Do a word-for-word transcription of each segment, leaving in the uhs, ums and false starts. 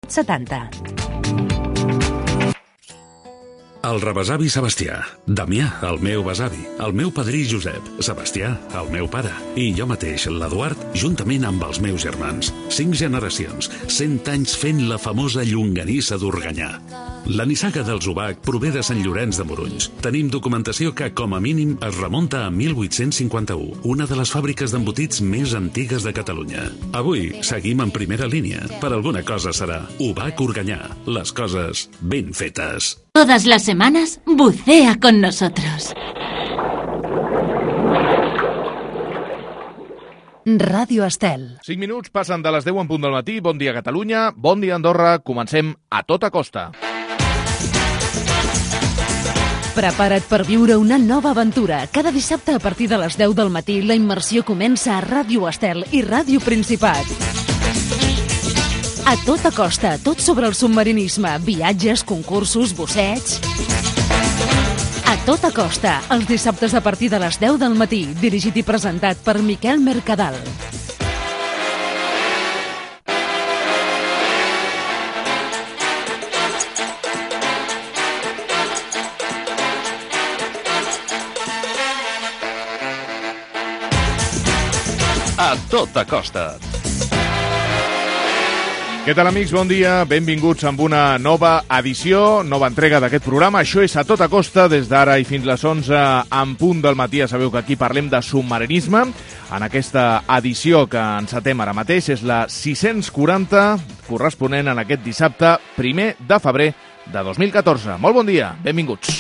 set setanta. El rebesavi Sebastià, Damià, el meu besavi, el meu padrí Josep, Sebastià, el meu pare, i jo mateix, l'Eduard, juntament amb els meus germans. Cinc generacions, cent anys fent la famosa llonganissa d'Organyà. La nissaga dels Ubac prové de Sant Llorenç de Morunys. Tenim documentació que, com a mínim, es remunta a mil vuit-cents cinquanta-u, una de les fàbriques d'embotits més antigues de Catalunya. Avui seguim en primera línia. Per alguna cosa serà Ubac Organyà. Les coses ben fetes. Todas las semanas, bucea con nosotros. Ràdio Estel. cinc minuts passen de les deu en punt del matí. Bon dia, Catalunya. Bon dia, Andorra. Comencem a tota costa. Prepara't per viure una nova aventura. Cada dissabte a partir de les deu del matí la immersió comença a Ràdio Estel i Ràdio Principat. A tota costa, tot sobre el submarinisme, viatges, concursos, busseig. A tota costa, els dissabtes a partir de les deu del matí, dirigit i presentat per Miquel Mercadal. A tota costa. Què tal, amics? Bon dia. Benvinguts amb una nova edició, nova entrega d'aquest programa. Això és A Tota Costa, des d'ara i fins les onze en punt del matí. Ja sabeu que aquí parlem de submarinisme. En aquesta edició que encetem ara mateix és la sis-cents quaranta, corresponent en aquest dissabte, primer de febrer de dos mil catorze. Molt bon dia, benvinguts.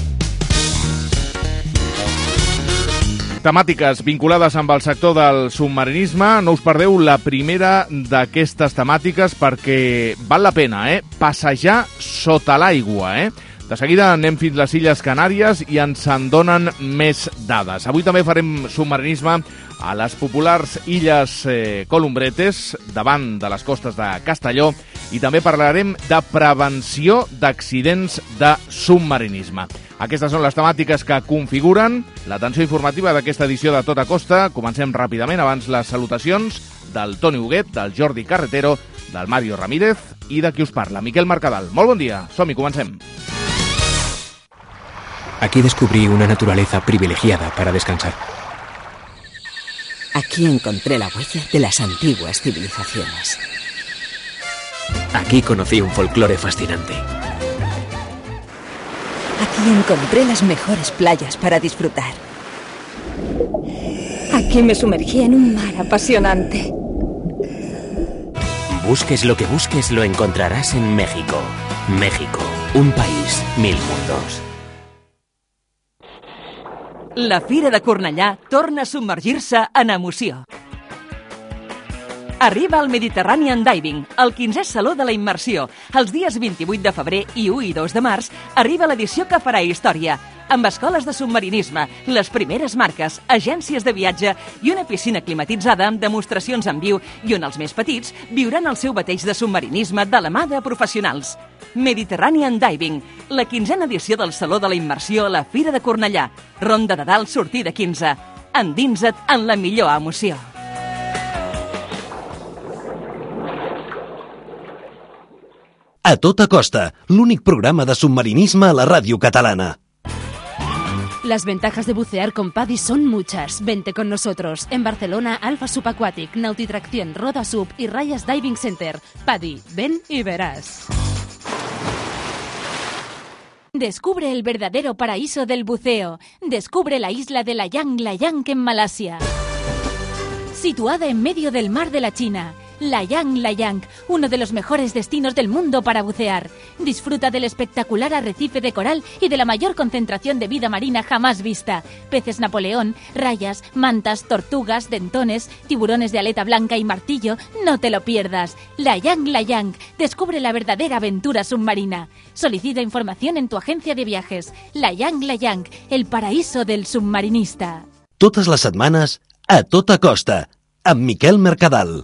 Temàtiques vinculades amb el sector del submarinisme. No us perdeu la primera d'aquestes temàtiques perquè val la pena, eh? Passejar sota l'aigua, eh? De seguida anem fins les Illes Canàries i ens en donen més dades. Avui també farem submarinisme a les populars Illes eh, Columbretes, davant de les costes de Castelló, i també parlarem de prevenció d'accidents de submarinisme. Aquestes són les temàtiques que configuren l'atenció informativa d'aquesta edició de Tota Costa. Comencem ràpidament, abans les salutacions del Toni Huguet, del Jordi Carretero, del Mario Ramírez i de qui us parla, Miquel Mercadal. Molt bon dia, som-hi, comencem. Aquí descubrí una naturaleza privilegiada para descansar. Aquí encontré la huella de las antiguas civilizaciones. Aquí conocí un folclore fascinante. Aquí encontré las mejores playas para disfrutar. Aquí me sumergí en un mar apasionante. Busques lo que busques, lo encontrarás en México. México, un país, mil mundos. La Fira de Cornellà torna a submergir-se en emoció. Arriba al Mediterranean Diving, el quinzè Saló de la Immersió. Els dies vint-i-vuit de febrer i u i dos de març arriba l'edició que farà història, amb escoles de submarinisme, les primeres marques, agències de viatge i una piscina climatitzada amb demostracions en viu i on els més petits viuran el seu bateig de submarinisme de la mà de professionals. Mediterranean Diving, la quinzena edició del Saló de la Immersió a la Fira de Cornellà. Ronda de dalt, sortida quinze. Endinsa't en la millor emoció. A Tota Costa, l'únic programa de submarinisme a la ràdio catalana. Las ventajas de bucear con Paddy son muchas. Vente con nosotros. En Barcelona, Alfa Subaquatic, Nautitracción, Roda Sub y Rayas Diving Center. Paddy, ven y verás. Descubre el verdadero paraíso del buceo. Descubre la isla de Layang Layang en Malasia. Situada en medio del mar de la China, Layang Layang, uno de los mejores destinos del mundo para bucear. Disfruta del espectacular arrecife de coral y de la mayor concentración de vida marina jamás vista. Peces Napoleón, rayas, mantas, tortugas, dentones, tiburones de aleta blanca y martillo. No te lo pierdas. Layang Layang, descubre la verdadera aventura submarina. Solicita información en tu agencia de viajes. Layang Layang, el paraíso del submarinista. Totes les setmanes, A Tota Costa, amb Miquel Mercadal.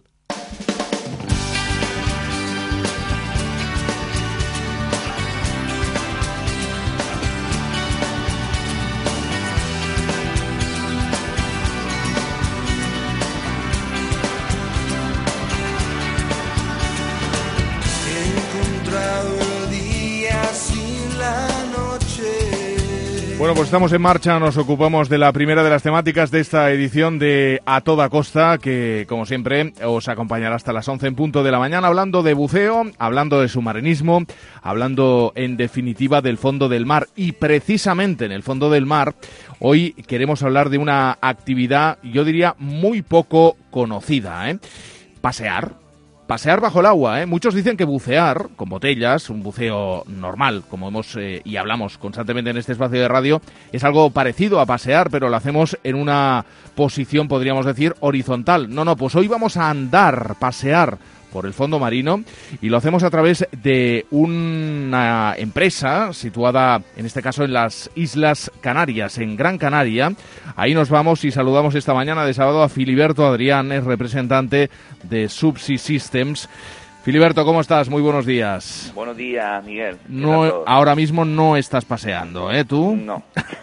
Bueno, pues estamos en marcha, nos ocupamos de la primera de las temáticas de esta edición de A Toda Costa, que como siempre os acompañará hasta las once en punto de la mañana, hablando de buceo, hablando de submarinismo, hablando en definitiva del fondo del mar. Y precisamente en el fondo del mar, hoy queremos hablar de una actividad, yo diría, muy poco conocida, ¿eh? Pasear. Pasear bajo el agua, ¿eh? Muchos dicen que bucear con botellas, un buceo normal, como hemos eh, y hablamos constantemente en este espacio de radio, es algo parecido a pasear, pero lo hacemos en una posición, podríamos decir, horizontal. No, no, pues hoy vamos a andar, pasear por el fondo marino, y lo hacemos a través de una empresa situada, en este caso, en las Islas Canarias, en Gran Canaria. Ahí nos vamos y saludamos esta mañana de sábado a Filiberto Adrián, es representante de Subsea Systems. Filiberto, ¿cómo estás? Muy buenos días. Buenos días, Miguel. No, ahora mismo no estás paseando, ¿eh? ¿Tú? No.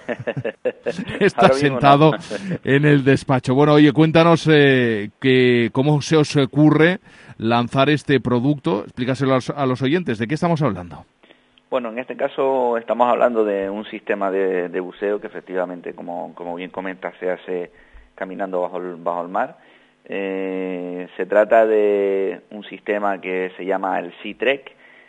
Estás sentado no. en el despacho. Bueno, oye, cuéntanos eh, que, cómo se os ocurre lanzar este producto. Explícaselo a los, a los oyentes. ¿De qué estamos hablando? Bueno, en este caso estamos hablando de un sistema de, de buceo que efectivamente, como, como bien comentas, se hace caminando bajo el, bajo el mar. Eh, se trata de un sistema que se llama el SeaTrek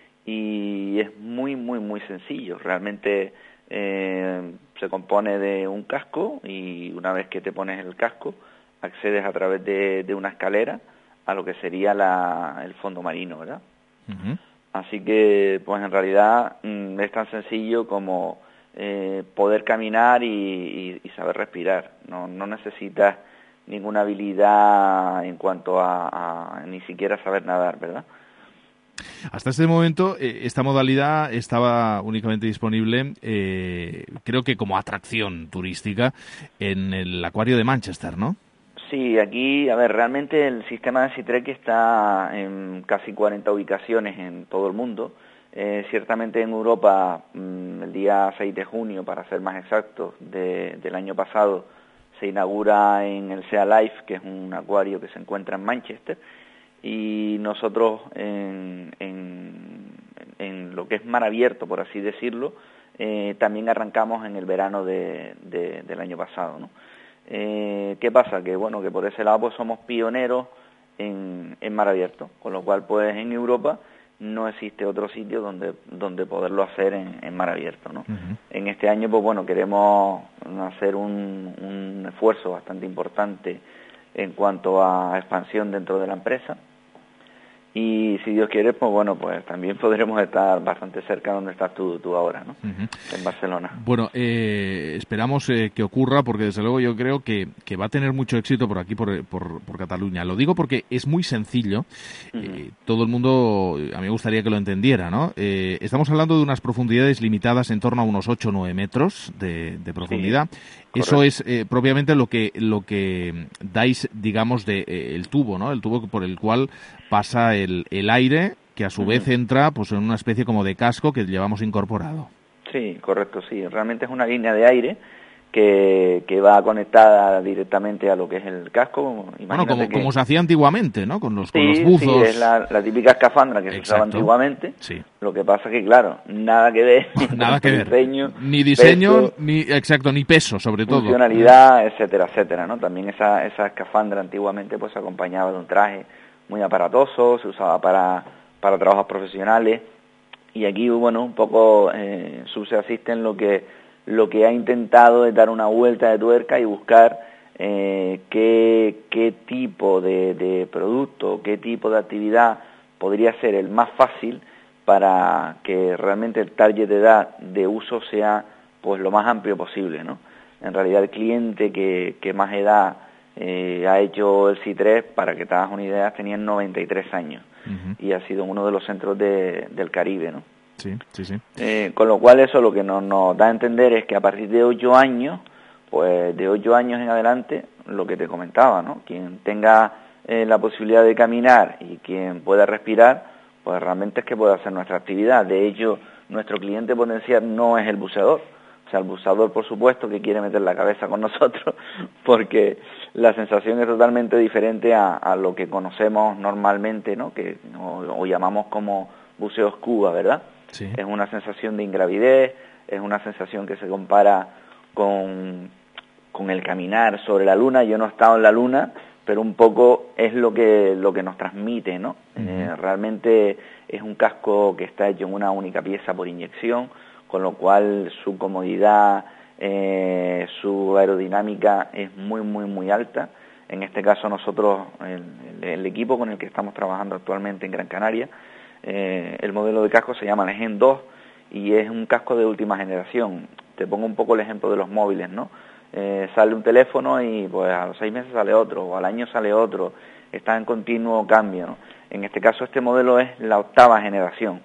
y es muy, muy, muy sencillo. Realmente eh, se compone de un casco y una vez que te pones el casco accedes a través de, de una escalera a lo que sería la, el fondo marino, ¿verdad? Uh-huh. Así que, pues en realidad mmm, es tan sencillo como eh, poder caminar y, y, y saber respirar. No, no necesitas ninguna habilidad en cuanto a, a ni siquiera saber nadar, ¿verdad? Hasta este momento eh, esta modalidad estaba únicamente disponible, eh, creo que como atracción turística, en el acuario de Manchester, ¿no? Sí, aquí, a ver, realmente el sistema de SeaTrek está en casi cuarenta ubicaciones en todo el mundo. Eh, ciertamente en Europa, mmm, el día seis de junio, para ser más exactos, de, del año pasado, se inaugura en el Sea Life, que es un acuario que se encuentra en Manchester, y nosotros en, en, en lo que es mar abierto, por así decirlo, eh, también arrancamos en el verano de, de, del año pasado, ¿no? Eh, ¿Qué pasa? Que bueno, que por ese lado pues somos pioneros en, en mar abierto, con lo cual pues en Europa no existe otro sitio donde donde poderlo hacer en, en mar abierto, ¿no? Uh-huh. En este año pues bueno, queremos hacer un, un esfuerzo bastante importante en cuanto a expansión dentro de la empresa. Y si Dios quiere, pues bueno, pues también podremos estar bastante cerca donde estás tú, tú ahora, ¿no? Uh-huh. En Barcelona. Bueno, eh, esperamos eh, que ocurra, porque desde luego yo creo que, que va a tener mucho éxito por aquí, por, por, por Cataluña. Lo digo porque es muy sencillo. Uh-huh. Eh, todo el mundo, a mí me gustaría que lo entendiera, ¿no? Eh, estamos hablando de unas profundidades limitadas en torno a unos ocho o nueve metros de, de profundidad. Sí. Eso Correcto. es eh, propiamente lo que lo que dais, digamos, de eh, el tubo, ¿no? El tubo por el cual pasa el, el aire, que a su uh-huh. vez entra pues en una especie como de casco que llevamos incorporado. Sí, correcto, sí. Realmente es una línea de aire que, que va conectada directamente a lo que es el casco. Imagínate bueno, como, que... como se hacía antiguamente, ¿no? Con los, sí, con los buzos. Sí, es la, la típica escafandra que Exacto. se usaba antiguamente. Sí. Lo que pasa es que, claro, nada que ver. Nada que ver. Diseño, ni diseño, peso, ni exacto, ni peso, sobre todo. Funcionalidad, etcétera, etcétera, ¿no? También esa, esa escafandra antiguamente pues se acompañaba de un traje muy aparatoso, se usaba para, para trabajos profesionales. Y aquí, bueno, un poco eh, Subsea Systems lo que lo que ha intentado es dar una vuelta de tuerca y buscar eh, qué, qué tipo de, de producto, qué tipo de actividad podría ser el más fácil para que realmente el target de edad de uso sea pues lo más amplio posible, ¿no? En realidad el cliente que, que más edad eh, ha hecho el SeaTrek, para que te hagas una idea, tenía noventa y tres años uh-huh. y ha sido uno de los centros de, del Caribe, ¿no? Sí, sí, sí. Eh, con lo cual eso lo que nos, nos da a entender es que a partir de ocho años, pues de ocho años en adelante, lo que te comentaba, ¿no? Quien tenga eh, la posibilidad de caminar y quien pueda respirar, pues realmente es que puede hacer nuestra actividad. De hecho, nuestro cliente potencial no es el buceador. O sea, el buceador, por supuesto, que quiere meter la cabeza con nosotros, porque la sensación es totalmente diferente a, a lo que conocemos normalmente, ¿no? Que o, o llamamos como buceo scuba, ¿verdad? Sí. Es una sensación de ingravidez, es una sensación que se compara con, con el caminar sobre la luna. Yo no he estado en la luna, pero un poco es lo que, lo que nos transmite, ¿no? Uh-huh. Eh, realmente es un casco que está hecho en una única pieza por inyección, con lo cual su comodidad, eh, su aerodinámica es muy, muy, muy alta. En este caso nosotros, el, el equipo con el que estamos trabajando actualmente en Gran Canaria, eh, el modelo de casco se llama Legend dos y es un casco de última generación. Te pongo un poco el ejemplo de los móviles, ¿no? Eh, sale un teléfono y pues a los seis meses sale otro, o al año sale otro, está en continuo cambio, ¿no? En este caso este modelo es la octava generación,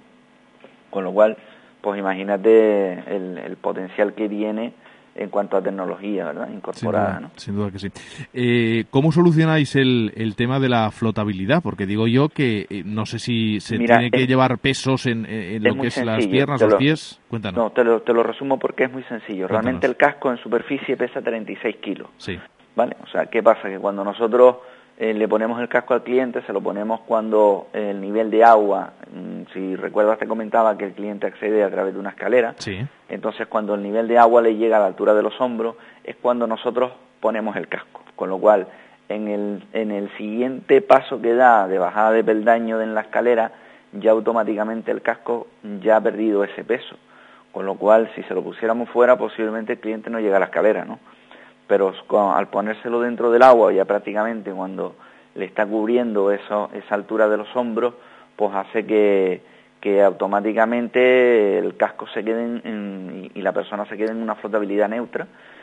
con lo cual, pues imagínate el, el potencial que tiene en cuanto a tecnología, ¿verdad?, incorporada, sin duda, ¿no? Sin duda que sí. Eh, ¿Cómo solucionáis el, el tema de la flotabilidad? Porque digo yo que eh, no sé si se Mira, tiene que es, llevar pesos en, en lo que es sencillo. las piernas, Te los lo, pies. Cuéntanos. No, te lo, te lo resumo porque es muy sencillo. Cuéntanos. Realmente el casco en superficie pesa treinta y seis kilos. Sí. ¿Vale? O sea, ¿qué pasa? Que cuando nosotros eh, le ponemos el casco al cliente, se lo ponemos cuando el nivel de agua, si recuerdas te comentaba que el cliente accede a través de una escalera, sí. Entonces cuando el nivel de agua le llega a la altura de los hombros es cuando nosotros ponemos el casco, con lo cual en el, en el siguiente paso que da de bajada de peldaño en la escalera, ya automáticamente el casco ya ha perdido ese peso, con lo cual si se lo pusiéramos fuera posiblemente el cliente no llega a la escalera, ¿no? Pero con, al ponérselo dentro del agua, ya prácticamente cuando le está cubriendo eso, esa altura de los hombros, pues hace que, que automáticamente el casco se quede en, en, y la persona se quede en una flotabilidad neutra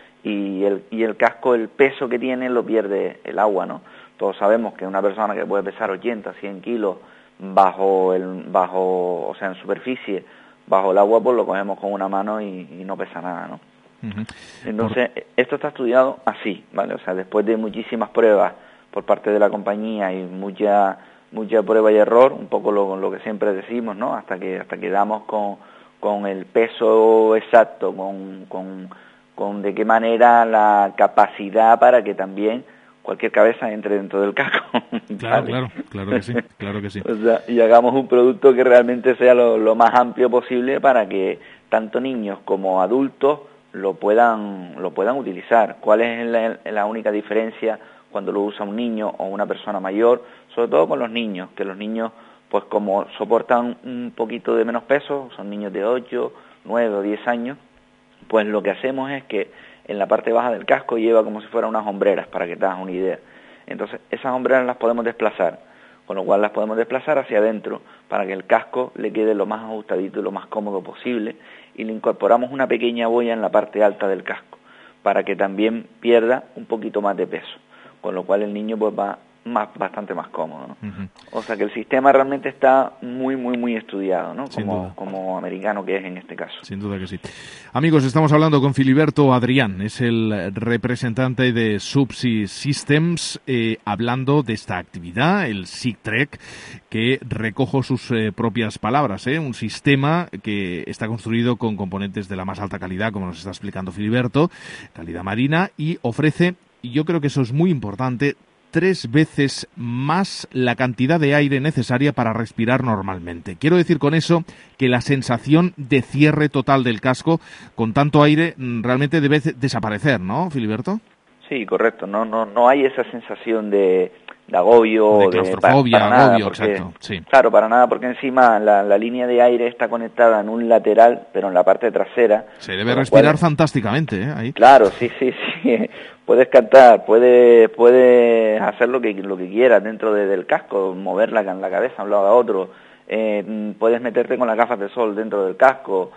y el, y el casco, el peso que tiene, lo pierde el agua, ¿no? Todos sabemos que una persona que puede pesar ochenta, cien kilos bajo, el, bajo, o sea, en superficie, bajo el agua, pues lo cogemos con una mano y, y no pesa nada, ¿no? Uh-huh. Entonces, por... esto está estudiado así, ¿vale? O sea, después de muchísimas pruebas por parte de la compañía y mucha mucha prueba y error, un poco lo, lo que siempre decimos, ¿no? Hasta que hasta que damos con, con el peso exacto, con, con, con de qué manera la capacidad para que también cualquier cabeza entre dentro del casco. Claro, ¿vale? claro, claro que sí, claro que sí. O sea, y hagamos un producto que realmente sea lo, lo más amplio posible para que tanto niños como adultos lo puedan lo puedan utilizar. ¿Cuál es la, la única diferencia cuando lo usa un niño o una persona mayor? Sobre todo con los niños, que los niños, pues como soportan un poquito de menos peso, son niños de ocho, nueve o diez años, pues lo que hacemos es que en la parte baja del casco lleva como si fueran unas hombreras, para que te hagas una idea. Entonces, esas hombreras las podemos desplazar, con lo cual las podemos desplazar hacia adentro, para que el casco le quede lo más ajustadito y lo más cómodo posible, y le incorporamos una pequeña boya en la parte alta del casco, para que también pierda un poquito más de peso, con lo cual el niño pues va más bastante más cómodo, ¿no? Uh-huh. O sea que el sistema realmente está muy, muy, muy estudiado, ¿no? Como, como americano que es en este caso. Sin duda que sí. Amigos, estamos hablando con Filiberto Adrián, es el representante de Subsea Systems, eh, hablando de esta actividad, el SIGTREC, que recojo sus eh, propias palabras, ¿eh? Un sistema que está construido con componentes de la más alta calidad, como nos está explicando Filiberto, calidad marina, y ofrece, y yo creo que eso es muy importante, tres veces más la cantidad de aire necesaria para respirar normalmente. Quiero decir con eso que la sensación de cierre total del casco con tanto aire realmente debe desaparecer, ¿no, Filiberto? Sí, correcto. No, no, no hay esa sensación de, de agobio, de claustrofobia, de, para, para agobio, nada, porque, exacto. Sí. Claro, para nada, porque encima la, la línea de aire está conectada en un lateral, pero en la parte trasera. Se debe respirar cual, fantásticamente, ¿eh? Ahí. Claro, sí, sí, sí. Puedes cantar, puedes, puedes hacer lo que lo que quieras dentro de, del casco, mover la, la cabeza de un lado a otro, eh, puedes meterte con las gafas de sol dentro del casco.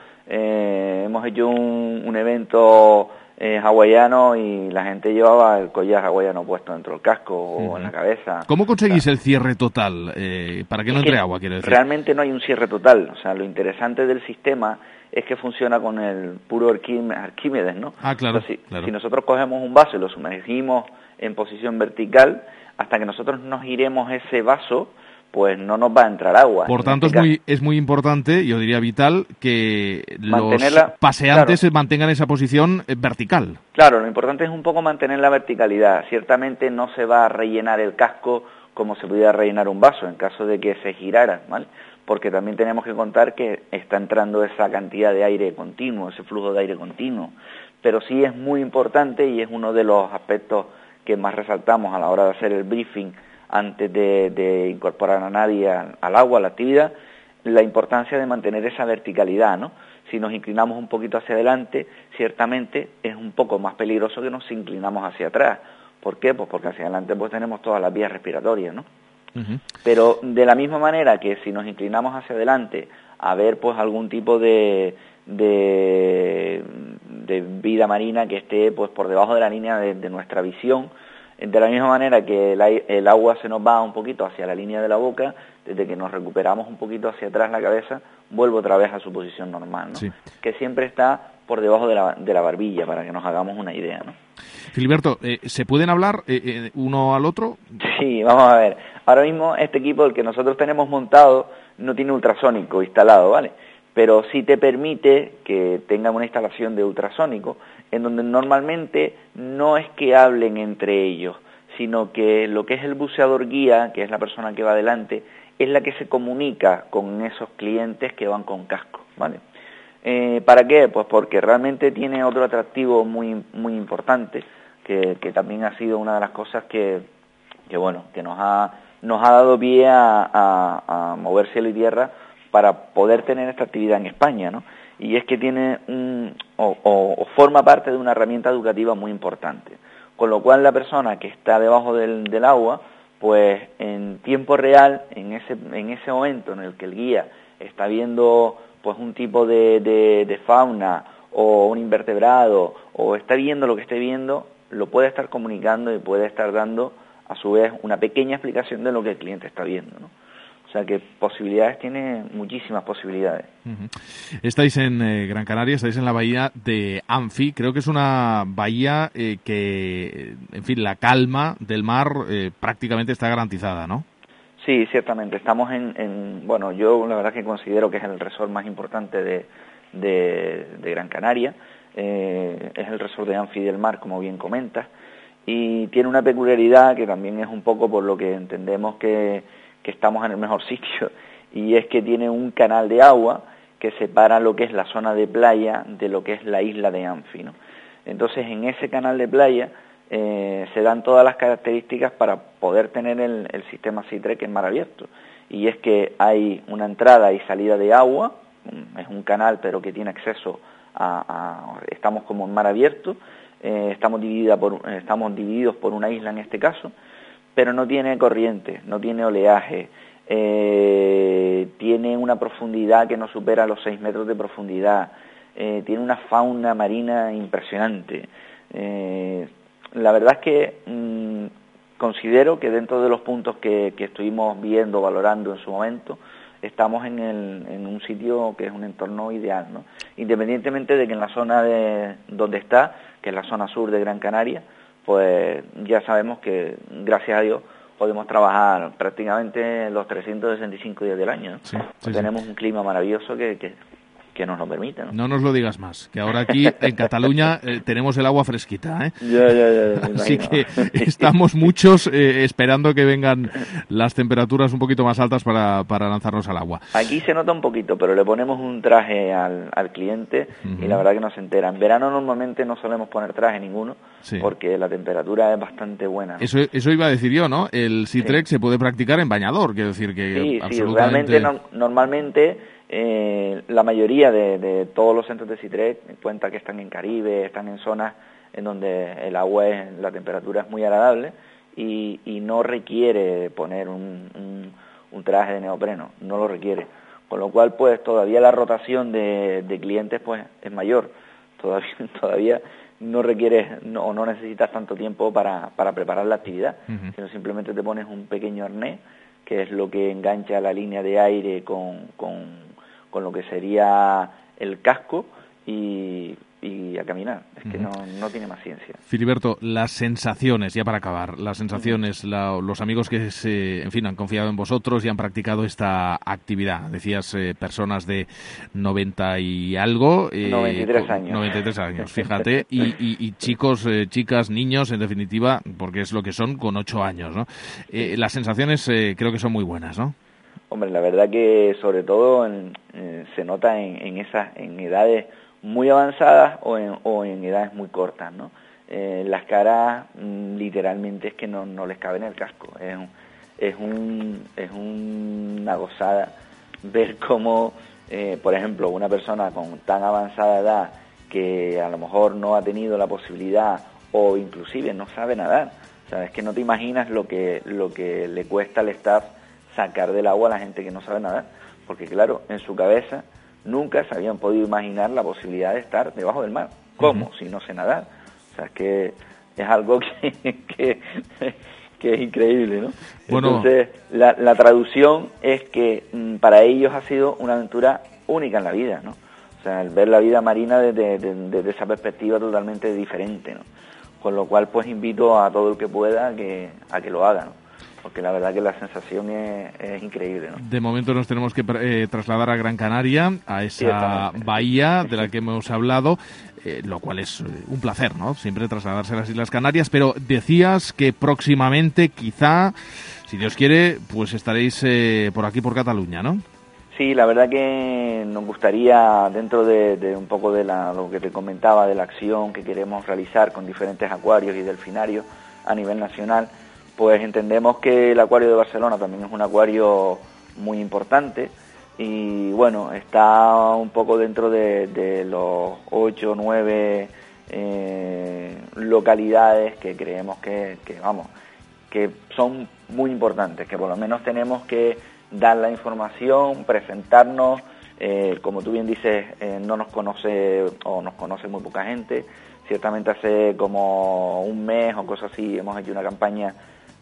Eh, hemos hecho un, un evento eh, hawaiano y la gente llevaba el collar hawaiano puesto dentro del casco uh-huh. o en la cabeza. ¿Cómo conseguís o sea, el cierre total? Eh, para que no entre agua, quiero decir. Realmente no hay un cierre total. O sea, lo interesante del sistema es que funciona con el puro Arquímedes, ¿no? Ah, claro, o sea, si, claro. Si nosotros cogemos un vaso y lo sumergimos en posición vertical, hasta que nosotros nos giremos ese vaso, pues no nos va a entrar agua. Por tanto, este es muy es muy importante, yo diría vital, que los paseantes claro. mantengan esa posición vertical. Claro, lo importante es un poco mantener la verticalidad. Ciertamente no se va a rellenar el casco como se pudiera rellenar un vaso en caso de que se girara, ¿vale? porque también tenemos que contar que está entrando esa cantidad de aire continuo, ese flujo de aire continuo. Pero sí es muy importante y es uno de los aspectos que más resaltamos a la hora de hacer el briefing antes de, de incorporar a nadie al, al agua, a la actividad, la importancia de mantener esa verticalidad, ¿no? Si nos inclinamos un poquito hacia adelante, ciertamente es un poco más peligroso que nos inclinamos hacia atrás. ¿Por qué? Pues porque hacia adelante pues tenemos todas las vías respiratorias, ¿no? Uh-huh. Pero de la misma manera que si nos inclinamos hacia adelante a ver pues algún tipo de, de, de vida marina que esté pues por debajo de la línea de, de nuestra visión, de la misma manera que el, el agua se nos va un poquito hacia la línea de la boca, desde que nos recuperamos un poquito hacia atrás la cabeza, vuelve otra vez a su posición normal, ¿no? Sí. Que siempre está por debajo de la, de la barbilla, para que nos hagamos una idea, ¿no? Filiberto, eh, ¿se pueden hablar eh, eh, uno al otro? Sí, vamos a ver. Ahora mismo este equipo, el que nosotros tenemos montado, no tiene ultrasónico instalado, ¿vale? Pero sí te permite que tengan una instalación de ultrasónico, en donde normalmente no es que hablen entre ellos, sino que lo que es el buceador guía, que es la persona que va adelante, es la que se comunica con esos clientes que van con casco, ¿vale? Eh, ¿Para qué? Pues porque realmente tiene otro atractivo muy muy importante, que, que también ha sido una de las cosas que, que bueno, que nos ha nos ha dado pie a, a, a mover cielo y tierra para poder tener esta actividad en España, ¿no? Y es que tiene un, o, o, o forma parte de una herramienta educativa muy importante, con lo cual la persona que está debajo del, del agua, pues en tiempo real, en ese en ese momento en el que el guía está viendo pues un tipo de, de, de fauna o un invertebrado, o está viendo lo que esté viendo, lo puede estar comunicando y puede estar dando a su vez una pequeña explicación de lo que el cliente está viendo, ¿no? O sea que posibilidades, tiene muchísimas posibilidades. Uh-huh. Estáis en eh, Gran Canaria, estáis en la bahía de Anfi. Creo que es una bahía eh, que, en fin, la calma del mar eh, prácticamente está garantizada, ¿no? Sí, ciertamente. Estamos en, en, bueno, yo la verdad que considero que es el resort más importante de, de, de Gran Canaria. Eh, es el resort de Anfi del Mar, como bien comentas, y tiene una peculiaridad que también es un poco por lo que entendemos que, que estamos en el mejor sitio, y es que tiene un canal de agua que separa lo que es la zona de playa de lo que es la isla de Anfi, ¿no? Entonces, en ese canal de playa eh, se dan todas las características para poder tener el, el sistema SeaTrek en mar abierto, y es que hay una entrada y salida de agua, es un canal pero que tiene acceso a, a estamos como en mar abierto, eh, estamos, dividida por, estamos divididos por una isla en este caso, pero no tiene corriente, no tiene oleaje, eh, tiene una profundidad que no supera los seis metros de profundidad, eh, tiene una fauna marina impresionante. Eh, la verdad es que mmm, considero que dentro de los puntos que, que estuvimos viendo, valorando en su momento, estamos en, el, en un sitio que es un entorno ideal, ¿no? Independientemente de que en la zona de donde está, que es la zona sur de Gran Canaria, pues ya sabemos que, gracias a Dios, podemos trabajar prácticamente los trescientos sesenta y cinco días del año, ¿no? Sí, sí, pues tenemos sí. un clima maravilloso que, que, que nos lo permite, ¿no? No nos lo digas más, que ahora aquí en Cataluña eh, tenemos el agua fresquita, ¿eh? Ya, ya, ya, Así que estamos muchos eh, esperando que vengan las temperaturas un poquito más altas para, para lanzarnos al agua. Aquí se nota un poquito, pero le ponemos un traje al, al cliente uh-huh. y la verdad que no se entera. En verano normalmente no solemos poner traje ninguno, sí. porque la temperatura es bastante buena, ¿no? Eso, eso iba a decir yo, ¿no? El SeaTrek sí. se puede practicar en bañador, quiero decir que sí, absolutamente... Sí, realmente no, normalmente... Eh, la mayoría de, de todos los centros de SeaTrek cuenta que están en Caribe, están en zonas en donde el agua, es, la temperatura es muy agradable y, y no requiere poner un, un, un traje de neopreno, no lo requiere. Con lo cual, pues todavía la rotación de, de clientes pues es mayor, todavía, todavía no requieres no, o no necesitas tanto tiempo para, para preparar la actividad, uh-huh. sino simplemente te pones un pequeño arnés, que es lo que engancha la línea de aire con... con con lo que sería el casco y, y a caminar. Es que no, no tiene más ciencia. Filiberto, las sensaciones, ya para acabar, las sensaciones, la, los amigos que se, en fin, han confiado en vosotros y han practicado esta actividad. Decías eh, personas de noventa y algo. Eh, noventa y tres años. noventa y tres años, fíjate. y, y, y chicos, eh, chicas, niños, en definitiva, porque es lo que son, con ocho años, ¿no? Eh, las sensaciones eh, creo que son muy buenas, ¿no? Hombre, la verdad que sobre todo en, eh, se nota en, en esas en edades muy avanzadas o en, o en edades muy cortas, ¿no? Eh, las caras mm, literalmente es que no, no les cabe en el casco. Es, un, es, un, es una gozada ver cómo, eh, por ejemplo, una persona con tan avanzada edad que a lo mejor no ha tenido la posibilidad o inclusive no sabe nadar. O sea, es que no te imaginas lo que, lo que le cuesta al staff sacar del agua a la gente que no sabe nadar, porque claro, en su cabeza nunca se habían podido imaginar la posibilidad de estar debajo del mar. ¿Cómo? Uh-huh. Si no sé nadar. O sea, es que es algo que, que, que es increíble, ¿no? Bueno. Entonces, la, la traducción es que mm, para ellos ha sido una aventura única en la vida, ¿no? O sea, el ver la vida marina desde, desde, desde esa perspectiva totalmente diferente, ¿no? Con lo cual, pues invito a todo el que pueda a que, a que lo haga, ¿no? Porque la verdad que la sensación es, es increíble, ¿no? De momento nos tenemos que eh, trasladar a Gran Canaria, a esa sí, bahía de la que hemos hablado, eh, lo cual es un placer, ¿no? Siempre trasladarse a las Islas Canarias, pero decías que próximamente, quizá, si Dios quiere, pues estaréis eh, por aquí, por Cataluña, ¿no? Sí, la verdad que nos gustaría, dentro de, de un poco de la, lo que te comentaba, de la acción que queremos realizar con diferentes acuarios y delfinarios a nivel nacional, pues entendemos que el acuario de Barcelona también es un acuario muy importante y bueno, está un poco dentro de, de los ocho o nueve eh, localidades que creemos que, que, vamos, que son muy importantes, que por lo menos tenemos que dar la información, presentarnos, eh, como tú bien dices, eh, no nos conoce o nos conoce muy poca gente. Ciertamente hace como un mes o cosas así hemos hecho una campaña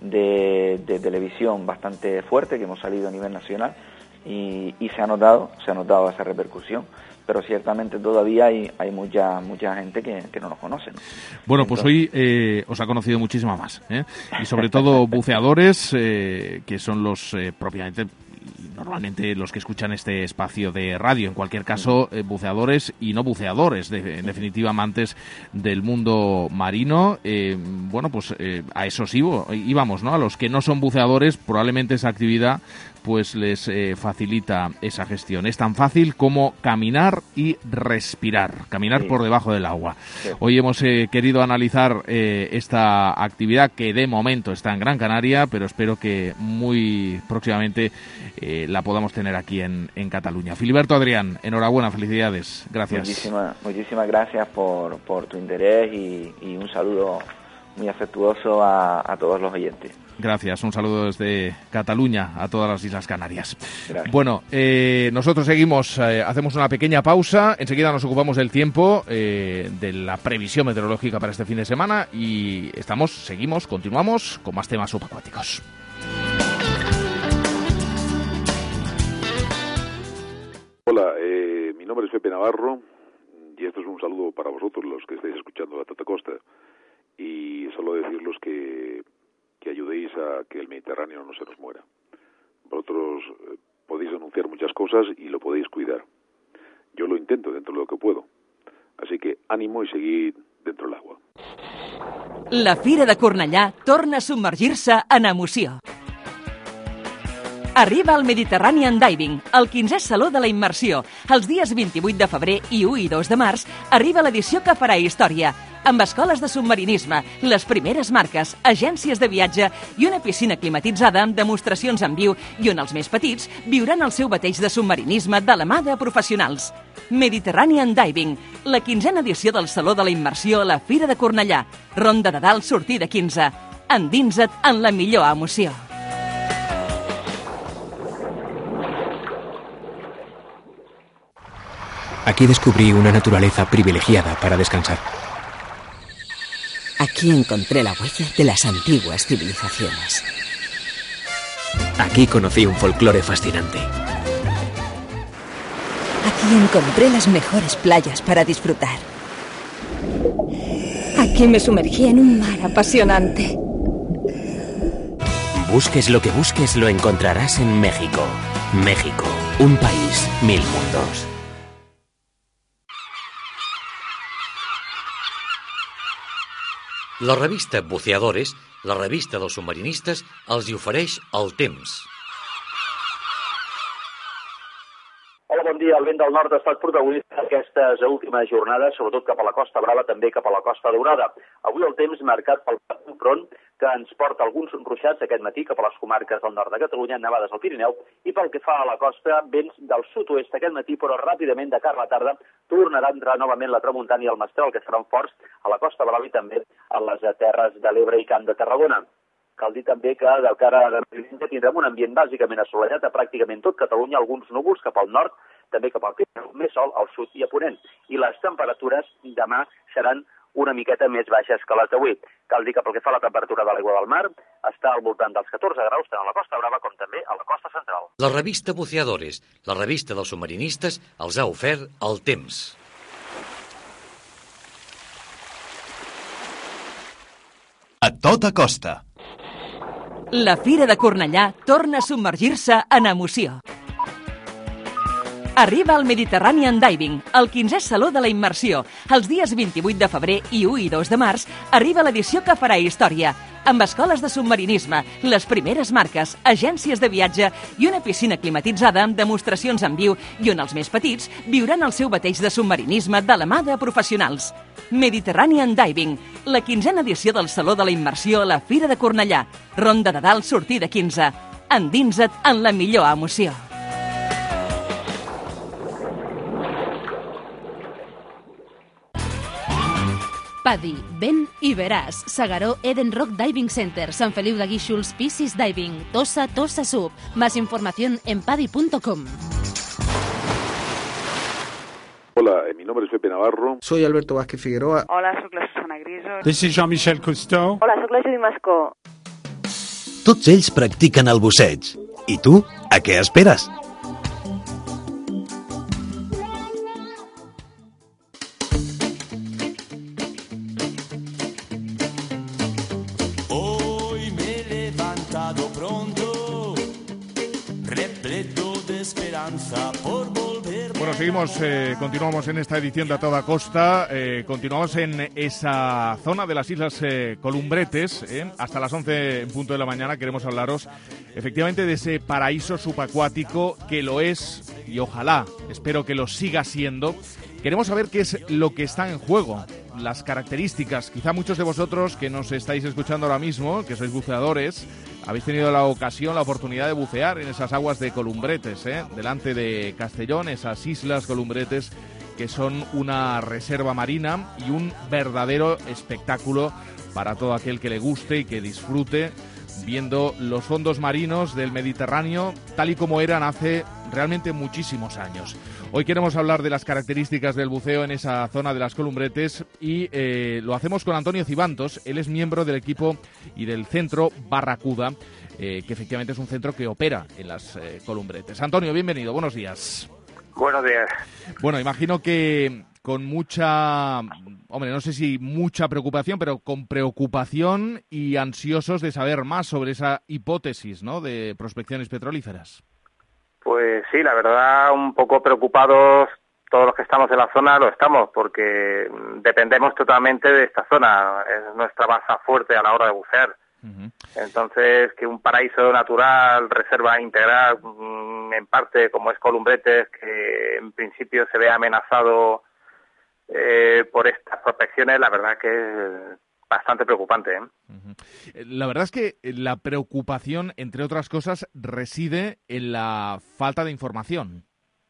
de, de televisión bastante fuerte que hemos salido a nivel nacional y, y se ha notado, se ha notado esa repercusión, pero ciertamente todavía hay, hay mucha mucha gente que, que no nos conoce, ¿no? Bueno, Entonces, pues hoy eh, os ha conocido muchísima más, ¿eh? Y sobre todo buceadores, eh, que son los eh, propiamente... normalmente los que escuchan este espacio de radio, en cualquier caso, eh, buceadores y no buceadores, de, en definitiva amantes del mundo marino. Eh, bueno, pues eh, a esos íbamos, ¿no? A los que no son buceadores, probablemente esa actividad pues les eh, facilita esa gestión. Es tan fácil como caminar y respirar, caminar sí. por debajo del agua. Sí. Hoy hemos eh, querido analizar eh, esta actividad que de momento está en Gran Canaria, pero espero que muy próximamente eh, la podamos tener aquí en, en Cataluña. Filiberto Adrián, enhorabuena, felicidades, gracias. Muchísimas, muchísimas gracias por, por tu interés y, y un saludo muy afectuoso a, a todos los oyentes. Gracias, un saludo desde Cataluña a todas las Islas Canarias. Gracias. Bueno, eh, nosotros seguimos, eh, hacemos una pequeña pausa, enseguida nos ocupamos del tiempo, eh, de la previsión meteorológica para este fin de semana y estamos, seguimos, continuamos con más temas subacuáticos. Hola, eh, mi nombre es Pepe Navarro y esto es un saludo para vosotros los que estáis escuchando la Tota Costa y solo deciros que que ayudéis a que el Mediterráneo no se nos muera. Vosotros eh, podéis denunciar muchas cosas y lo podéis cuidar. Yo lo intento dentro de lo que puedo. Así que ánimo i seguid dentro del agua. La Fira de Cornellà torna a submergir-se en emoció. Arriba al Mediterranean Diving, el quinzè Saló de la Immersió. Els dies vint-i-vuit de febrer i u i dos de març arriba l'edició que farà història, amb escoles de submarinisme, les primeres marques, agències de viatge i una piscina climatitzada amb demostracions en viu i on els més petits viuran el seu bateig de submarinisme de la mà de professionals. Mediterranean Diving, la quinzena edició del Saló de la Immersió a la Fira de Cornellà. Ronda de dalt, sortida quinze. Endinsa't en la millor emoció. Aquí descubrí una naturaleza privilegiada para descansar. Aquí encontré la huella de las antiguas civilizaciones. Aquí conocí un folclore fascinante. Aquí encontré las mejores playas para disfrutar. Aquí me sumergí en un mar apasionante. Busques lo que busques, lo encontrarás en México. México, un país, mil mundos. La revista Buceadores, la revista dels submarinistes, els hi ofereix el temps. Hola, bon dia. El vent del nord ha estat protagonista d'aquestes últimes jornades, sobretot cap a la Costa Brava, també cap a la Costa Daurada. Avui el temps marcat pel front que ens porta alguns ruixats aquest matí cap a les comarques del nord de Catalunya, nevades al Pirineu, i pel que fa a la costa, vents del sud-oest aquest matí, però ràpidament de cara a la tarda tornarà a entrar novament la tramuntana i el mestral, que seran forts a la Costa Brava i també a les terres de l'Ebre i Camp de Tarragona. Cal dir també que del cara de diumenge tindrem un ambient bàsicament assolellat a pràcticament tot Catalunya, alguns núvols cap al nord, també cap al Pirineu, més sol al sud i a ponent. I les temperatures demà seran una miqueta més baixes que les d'avui. Cal dir que pel que fa a la temperatura de l'aigua del mar, està al voltant dels catorze graus, tant a la Costa Brava com també a la costa central. La revista Buceadores, la revista dels submarinistes, els ha ofert el temps. A tota costa. La Fira de Cornellà torna a submergir-se en emoció. Arriba el Mediterranean Diving, el quinzè Saló de la Immersió. Els dies vint-i-vuit de febrer i u i dos de març arriba l'edició que farà història, amb escoles de submarinisme, les primeres marques, agències de viatge i una piscina climatitzada amb demostracions en viu i on els més petits viuran el seu bateig de submarinisme de la mà de professionals. Mediterranean Diving, la quinzena edició del Saló de la Immersió a la Fira de Cornellà. Ronda de dalt, sortida quinze. Endinsa't en la millor emoció. Paddy, Vent i Veràs, Segaró, Eden Rock Diving Center, Sant Feliu de Guíxols, Piscis Diving, Tossa, Tossa Sub. Más información en paddy punto com. Hola, mi nombre es Pepe Navarro. Soy Alberto Vázquez Figueroa. Hola, soc la Susana Griso. This is Jean-Michel Cousteau. Hola, soc la Judy Mascó. Tots ells practiquen el busseig. I tu, a què esperes? Hoy me he levantado pronto, repleto de esperanza por volver. Bueno, seguimos, eh, continuamos en esta edición de A Toda Costa, eh, continuamos en esa zona de las Islas eh, Columbretes, eh, hasta las once en punto de la mañana queremos hablaros efectivamente de ese paraíso subacuático que lo es y ojalá, espero que lo siga siendo. Queremos saber qué es lo que está en juego, las características. Quizá muchos de vosotros que nos estáis escuchando ahora mismo, que sois buceadores, habéis tenido la ocasión, la oportunidad de bucear en esas aguas de Columbretes, ¿eh? delante de Castellón, esas Islas Columbretes que son una reserva marina y un verdadero espectáculo para todo aquel que le guste y que disfrute viendo los fondos marinos del Mediterráneo tal y como eran hace realmente muchísimos años. Hoy queremos hablar de las características del buceo en esa zona de las Columbretes y eh, lo hacemos con Antonio Cibantos. Él es miembro del equipo y del centro Barracuda, eh, que efectivamente es un centro que opera en las eh, Columbretes. Antonio, bienvenido, buenos días. Buenos días. Bueno, imagino que con mucha, hombre, no sé si mucha preocupación, pero con preocupación y ansiosos de saber más sobre esa hipótesis, ¿no?, de prospecciones petrolíferas. Pues sí, la verdad, un poco preocupados todos los que estamos en la zona, lo estamos, porque dependemos totalmente de esta zona, es nuestra base fuerte a la hora de bucear. Uh-huh. Entonces, que un paraíso natural, reserva integral, en parte como es Columbretes, que en principio se ve amenazado eh, por estas prospecciones, la verdad que es bastante preocupante, ¿eh? Uh-huh. La verdad es que la preocupación, entre otras cosas, reside en la falta de información.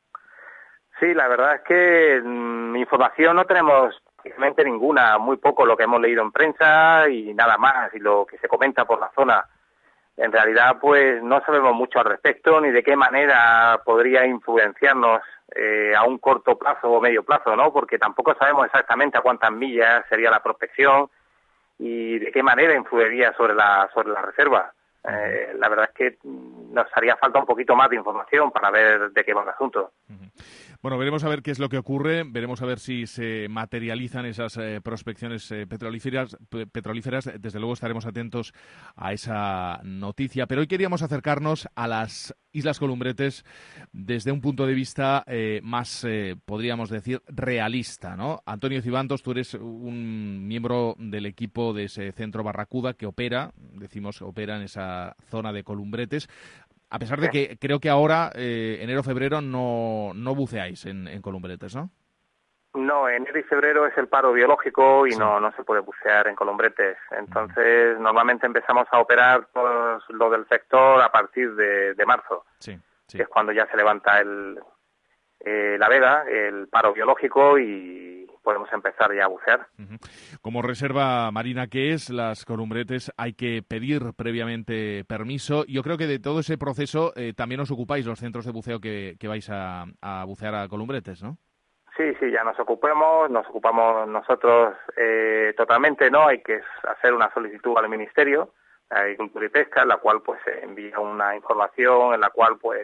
Sí, la verdad es que mmm, información no tenemos prácticamente ninguna, muy poco lo que hemos leído en prensa y nada más, y lo que se comenta por la zona. En realidad, pues no sabemos mucho al respecto, ni de qué manera podría influenciarnos eh, a un corto plazo o medio plazo, ¿no? Porque tampoco sabemos exactamente a cuántas millas sería la prospección y de qué manera influiría sobre la sobre la reserva. Eh, la verdad es que nos haría falta un poquito más de información para ver de qué va el asunto. Uh-huh. Bueno, veremos a ver qué es lo que ocurre, veremos a ver si se materializan esas eh, prospecciones eh, petrolíferas, pe- petrolíferas. Desde luego estaremos atentos a esa noticia, pero hoy queríamos acercarnos a las Islas Columbretes desde un punto de vista eh, más, eh, podríamos decir, realista, ¿no? Antonio Cibantos, tú eres un miembro del equipo de ese centro Barracuda que opera, decimos opera en esa zona de Columbretes. A pesar de que creo que ahora, eh, enero-febrero, no, no buceáis en, en Columbretes, ¿no? No, enero y febrero es el paro biológico y sí. no, no se puede bucear en Columbretes. Entonces, mm. normalmente empezamos a operar pues, lo del sector a partir de, de marzo, sí, sí. que es cuando ya se levanta el, eh, la veda, el paro biológico y podemos empezar ya a bucear. Uh-huh. Como reserva marina que es, las Columbretes hay que pedir previamente permiso. Yo creo que de todo ese proceso eh, también os ocupáis los centros de buceo que, que vais a, a bucear a Columbretes, ¿no? Sí, sí, ya nos ocupemos, nos ocupamos nosotros eh, totalmente, ¿no? Hay que hacer una solicitud al Ministerio de Agricultura y Pesca, en la cual pues se envía una información, en la cual pues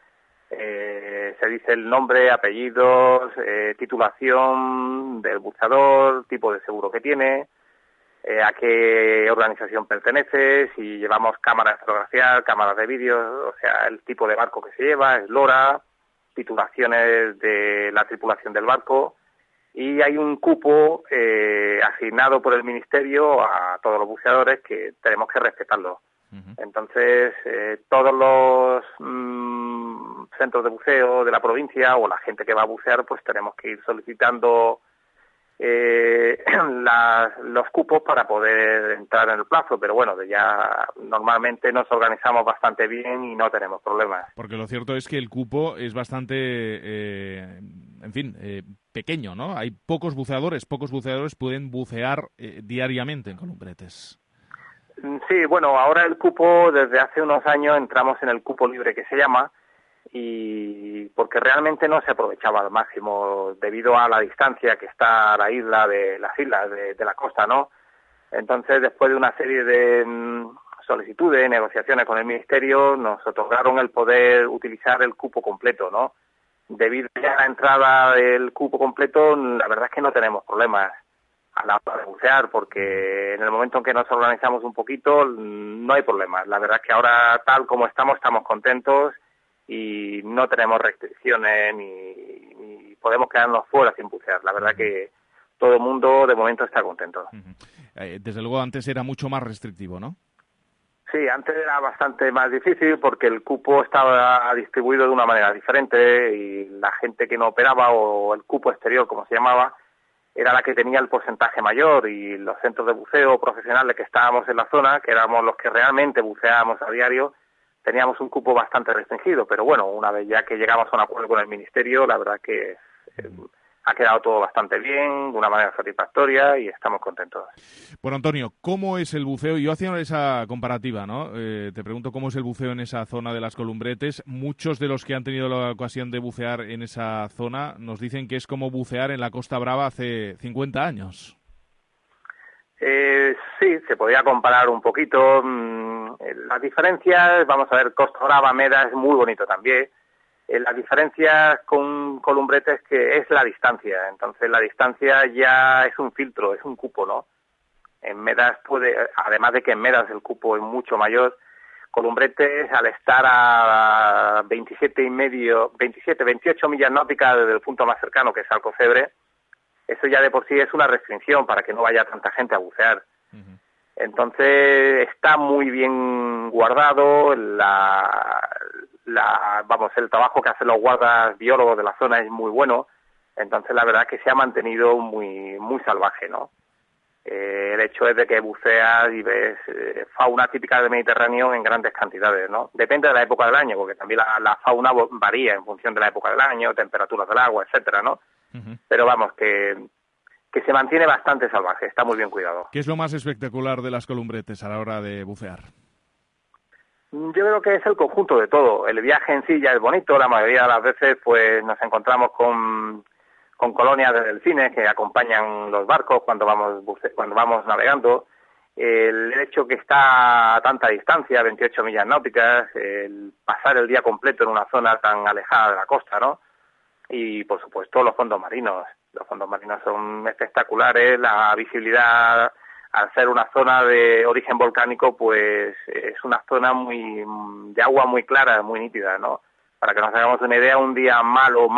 eh, se dice el nombre, apellidos, eh, titulación del buceador, tipo de seguro que tiene, eh, a qué organización pertenece, si llevamos cámaras de fotografía, cámaras de vídeo, o sea, el tipo de barco que se lleva, eslora, titulaciones de la tripulación del barco, y hay un cupo eh, asignado por el Ministerio a todos los buceadores que tenemos que respetarlo. Uh-huh. Entonces, eh, todos los mmm, centros de buceo de la provincia o la gente que va a bucear, pues tenemos que ir solicitando eh, la, los cupos para poder entrar en el plazo, pero bueno, ya normalmente nos organizamos bastante bien y no tenemos problemas. Porque lo cierto es que el cupo es bastante, eh, en fin, eh, pequeño, ¿no? Hay pocos buceadores, pocos buceadores pueden bucear eh, diariamente en Columbretes. Sí, bueno, ahora el cupo, desde hace unos años entramos en el cupo libre que se llama, y porque realmente no se aprovechaba al máximo debido a la distancia que está la isla de las islas de, de la costa, ¿no? Entonces, después de una serie de mm, solicitudes, negociaciones con el Ministerio, nos otorgaron el poder utilizar el cupo completo, ¿no? Debido ya a la entrada del cupo completo, la verdad es que no tenemos problemas a la hora de bucear, porque en el momento en que nos organizamos un poquito, no hay problemas. La verdad es que ahora, tal como estamos, estamos contentos y no tenemos restricciones ni, ni podemos quedarnos fuera sin bucear. La verdad que todo el mundo de momento está contento. Uh-huh. Eh, desde luego antes era mucho más restrictivo, ¿no? Sí, antes era bastante más difícil porque el cupo estaba distribuido de una manera diferente y la gente que no operaba, o el cupo exterior como se llamaba, era la que tenía el porcentaje mayor, y los centros de buceo profesionales que estábamos en la zona, que éramos los que realmente buceábamos a diario, teníamos un cupo bastante restringido, pero bueno, una vez ya que llegamos a un acuerdo con el Ministerio, la verdad que eh, ha quedado todo bastante bien, de una manera satisfactoria, y estamos contentos. Bueno, Antonio, ¿cómo es el buceo? Yo hacía esa comparativa, ¿no? Eh, te pregunto cómo es el buceo en esa zona de las Columbretes. Muchos de los que han tenido la ocasión de bucear en esa zona nos dicen que es como bucear en la Costa Brava hace cincuenta años. Eh, sí, se podría comparar un poquito. Las diferencias, vamos a ver, Costa Brava, Meda es muy bonito también. Eh, las diferencias con Columbretes que es la distancia. Entonces la distancia ya es un filtro, es un cupo, ¿no? En Medas puede, además de que en Medas el cupo es mucho mayor, Columbretes al estar a veintisiete y medio, veintisiete, veintiocho millas náuticas desde el punto más cercano, que es Alcocebre, eso ya de por sí es una restricción para que no vaya tanta gente a bucear. Uh-huh. Entonces está muy bien guardado, la, la, vamos, el trabajo que hacen los guardas biólogos de la zona es muy bueno, entonces la verdad es que se ha mantenido muy, muy salvaje, ¿no? Eh, el hecho es de que buceas y ves eh, fauna típica del Mediterráneo en grandes cantidades, ¿no? Depende de la época del año, porque también la, la fauna varía en función de la época del año, temperaturas del agua, etcétera, ¿no? Uh-huh. Pero vamos, que, que se mantiene bastante salvaje, está muy bien cuidado. ¿Qué es lo más espectacular de las Columbretes a la hora de bucear? Yo creo que es el conjunto de todo. El viaje en sí ya es bonito, la mayoría de las veces pues nos encontramos con, con colonias de delfines que acompañan los barcos cuando vamos buce- cuando vamos navegando. El hecho que está a tanta distancia, veintiocho millas náuticas, el pasar el día completo en una zona tan alejada de la costa, ¿no? Y, por supuesto, los fondos marinos. Los fondos marinos son espectaculares. La visibilidad, al ser una zona de origen volcánico, pues es una zona muy de agua muy clara, muy nítida, ¿no? Para que nos hagamos una idea, un día malo, malo,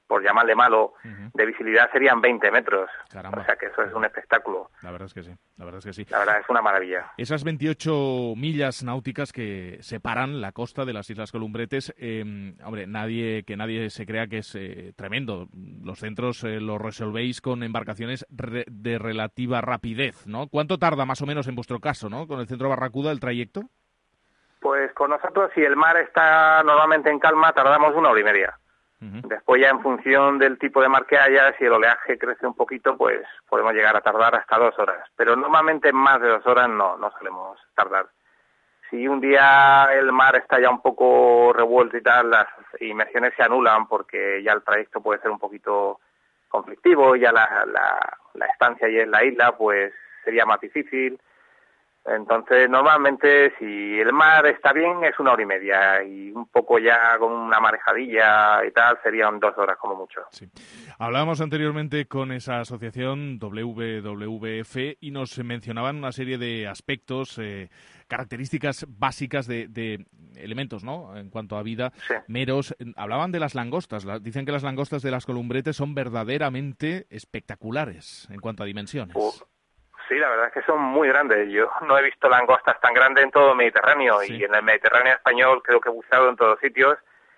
por llamarle malo, uh-huh. de visibilidad serían veinte metros. Caramba. O sea que eso es un espectáculo. La verdad es que sí, la verdad es que sí. La verdad es una maravilla. Esas veintiocho millas náuticas que separan la costa de las Islas Columbretes, eh, hombre, nadie que nadie se crea que es eh, tremendo. Los centros eh, los resolvéis con embarcaciones re- de relativa rapidez, ¿no? ¿Cuánto tarda más o menos en vuestro caso, ¿no? Con el centro Barracuda el trayecto. Pues con nosotros, si el mar está normalmente en calma, tardamos una hora y media. Uh-huh. Después ya en función del tipo de mar que haya, si el oleaje crece un poquito, pues podemos llegar a tardar hasta dos horas. Pero normalmente más de dos horas no, no solemos tardar. Si un día el mar está ya un poco revuelto y tal, las inmersiones se anulan porque ya el trayecto puede ser un poquito conflictivo, ya la, la, la estancia ahí en la isla pues sería más difícil. Entonces, normalmente, si el mar está bien, es una hora y media, y un poco ya con una marejadilla y tal, serían dos horas como mucho. Sí. Hablábamos anteriormente con esa asociación W W F y nos mencionaban una serie de aspectos, eh, características básicas de, de elementos, ¿no?, en cuanto a vida, sí. meros. Hablaban de las langostas. Dicen que las langostas de las Columbretes son verdaderamente espectaculares en cuanto a dimensiones. Uh. Sí, la verdad es que son muy grandes. Yo no he visto langostas tan grandes en todo el Mediterráneo, sí. Y en el Mediterráneo español creo que he buceado en todos sitios,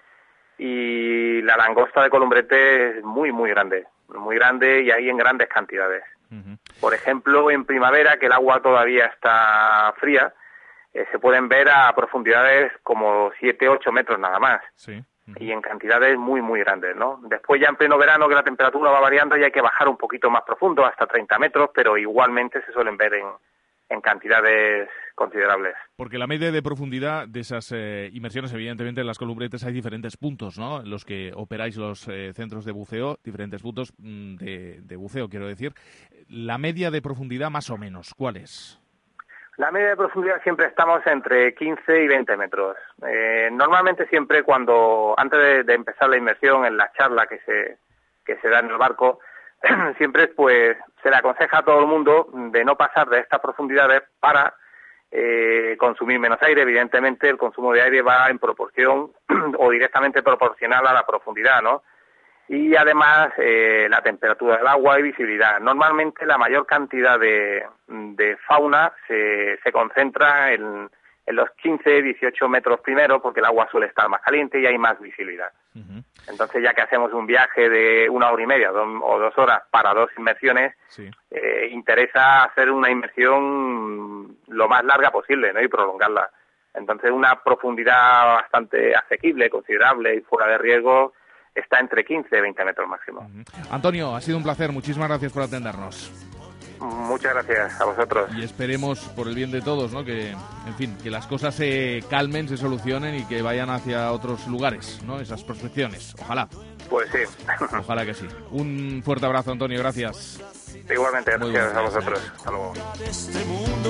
y la langosta de Columbrete es muy, muy grande, muy grande y ahí en grandes cantidades. Uh-huh. Por ejemplo, en primavera, que el agua todavía está fría, eh, se pueden ver a profundidades como siete, ocho metros nada más. Sí. Y en cantidades muy, muy grandes, ¿no? Después ya en pleno verano, que la temperatura va variando, y hay que bajar un poquito más profundo, hasta treinta metros, pero igualmente se suelen ver en, en cantidades considerables. Porque la media de profundidad de esas eh, inmersiones, evidentemente en las Columbretes hay diferentes puntos, ¿no?, en los que operáis los eh, centros de buceo, diferentes puntos mmm, de, de buceo, quiero decir. La media de profundidad, más o menos, ¿cuál es? La media de profundidad siempre estamos entre quince y veinte metros. Eh, normalmente siempre cuando, antes de, de empezar la inmersión, en la charla que se, que se da en el barco, siempre pues se le aconseja a todo el mundo de no pasar de estas profundidades para eh, consumir menos aire. Evidentemente el consumo de aire va en proporción o directamente proporcional a la profundidad, ¿no? Y además eh, la temperatura del agua y visibilidad. Normalmente la mayor cantidad de, de fauna se, se concentra en, en los quince, dieciocho metros primero, porque el agua suele estar más caliente y hay más visibilidad. Uh-huh. Entonces, ya que hacemos un viaje de una hora y media do, o dos horas para dos inmersiones, sí. eh, interesa hacer una inmersión lo más larga posible, ¿no?, y prolongarla. Entonces, una profundidad bastante asequible, considerable y fuera de riesgo está entre quince y veinte metros máximo. Uh-huh. Antonio, ha sido un placer. Muchísimas gracias por atendernos. Muchas gracias a vosotros. Y esperemos, por el bien de todos, ¿no?, que, en fin, que las cosas se calmen, se solucionen y que vayan hacia otros lugares, ¿no?, esas prospecciones. Ojalá. Pues sí. Ojalá que sí. Un fuerte abrazo, Antonio. Gracias. Igualmente, gracias bueno, a vosotros. Hasta luego. Este mundo,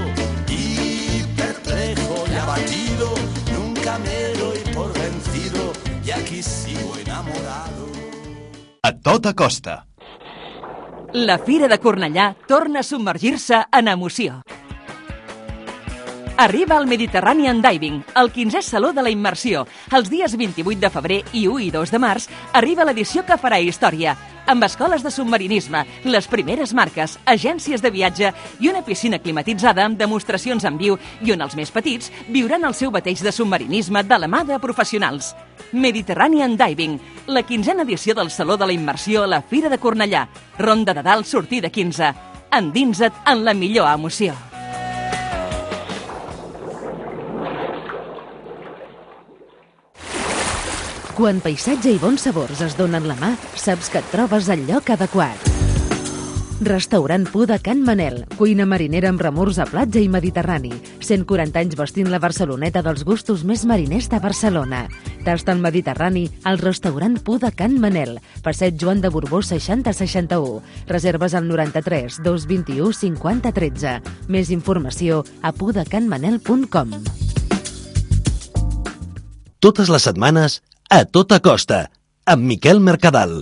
y perplejo y abatido, nunca me doy por vencido, y aquí sigo enamorado. A tota costa. La Fira de Cornellà torna a submergir-se en emoció. Arriba al Mediterranean Diving, el quinzè Saló de la Immersió. Els dies vint-i-vuit de febrer i u i dos de març arriba l'edició que farà història, amb escoles de submarinisme, les primeres marques, agències de viatge i una piscina climatitzada amb demostracions en viu i on els més petits viuran el seu bateig de submarinisme de la mà de professionals. Mediterranean Diving, la quinzena edició del Saló de la Immersió a la Fira de Cornellà. Ronda de dalt, sortida quinze. Endinsa't en la millor emoció. Quan paisatge i bons sabors es donen la mà, saps que et trobes al lloc adequat. Restaurant Pu de Can Manel, cuina marinera amb remors a platja i mediterrani. cent quaranta anys vestint la Barceloneta dels gustos més mariners de Barcelona. Tasta el Mediterrani al restaurant Pu de Can Manel, passeig Joan de Borbó seixanta seixanta-u. Reserves al noranta-tres dos vint-i-u cinquanta tretze. Més informació a pudecanmanel punt com. Totes les setmanes, A Tota Costa, amb Miquel Mercadal.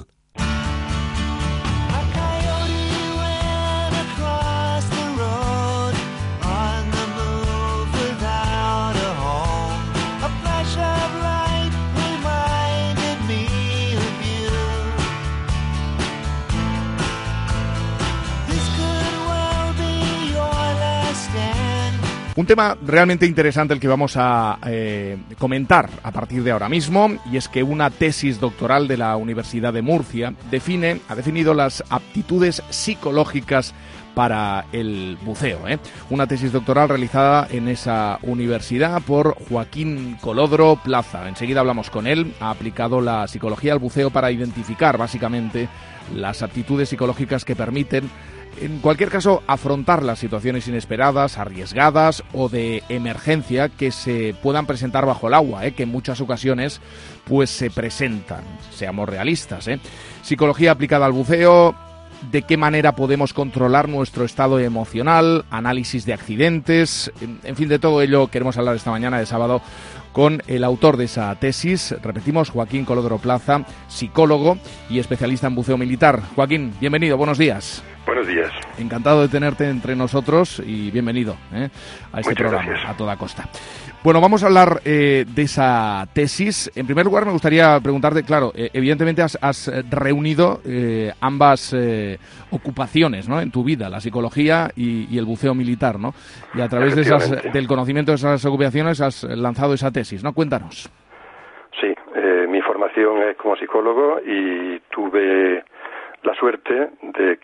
Un tema realmente interesante el que vamos a eh, comentar a partir de ahora mismo, y es que una tesis doctoral de la Universidad de Murcia define, ha definido las aptitudes psicológicas para el buceo, ¿eh? Una tesis doctoral realizada en esa universidad por Joaquín Colodro Plaza. Enseguida hablamos con él. Ha aplicado la psicología al buceo para identificar básicamente las aptitudes psicológicas que permiten, en cualquier caso, afrontar las situaciones inesperadas, arriesgadas o de emergencia que se puedan presentar bajo el agua, ¿eh? Que en muchas ocasiones pues se presentan. Seamos realistas, ¿eh? Psicología aplicada al buceo. De qué manera podemos controlar nuestro estado emocional, análisis de accidentes, en, en fin, de todo ello queremos hablar esta mañana de sábado con el autor de esa tesis, repetimos, Joaquín Colodro Plaza, psicólogo y especialista en buceo militar. Joaquín, bienvenido, buenos días. Buenos días. Encantado de tenerte entre nosotros y bienvenido ¿eh? a este Muchas programa, gracias. a toda costa. Bueno, vamos a hablar eh, de esa tesis. En primer lugar, me gustaría preguntarte, claro, eh, evidentemente has, has reunido eh, ambas eh, ocupaciones, ¿no?, en tu vida, la psicología y, y el buceo militar, ¿no? Y a través de esas, del conocimiento de esas ocupaciones has lanzado esa tesis, ¿no? Cuéntanos. Sí, eh, mi formación es como psicólogo y tuve la suerte de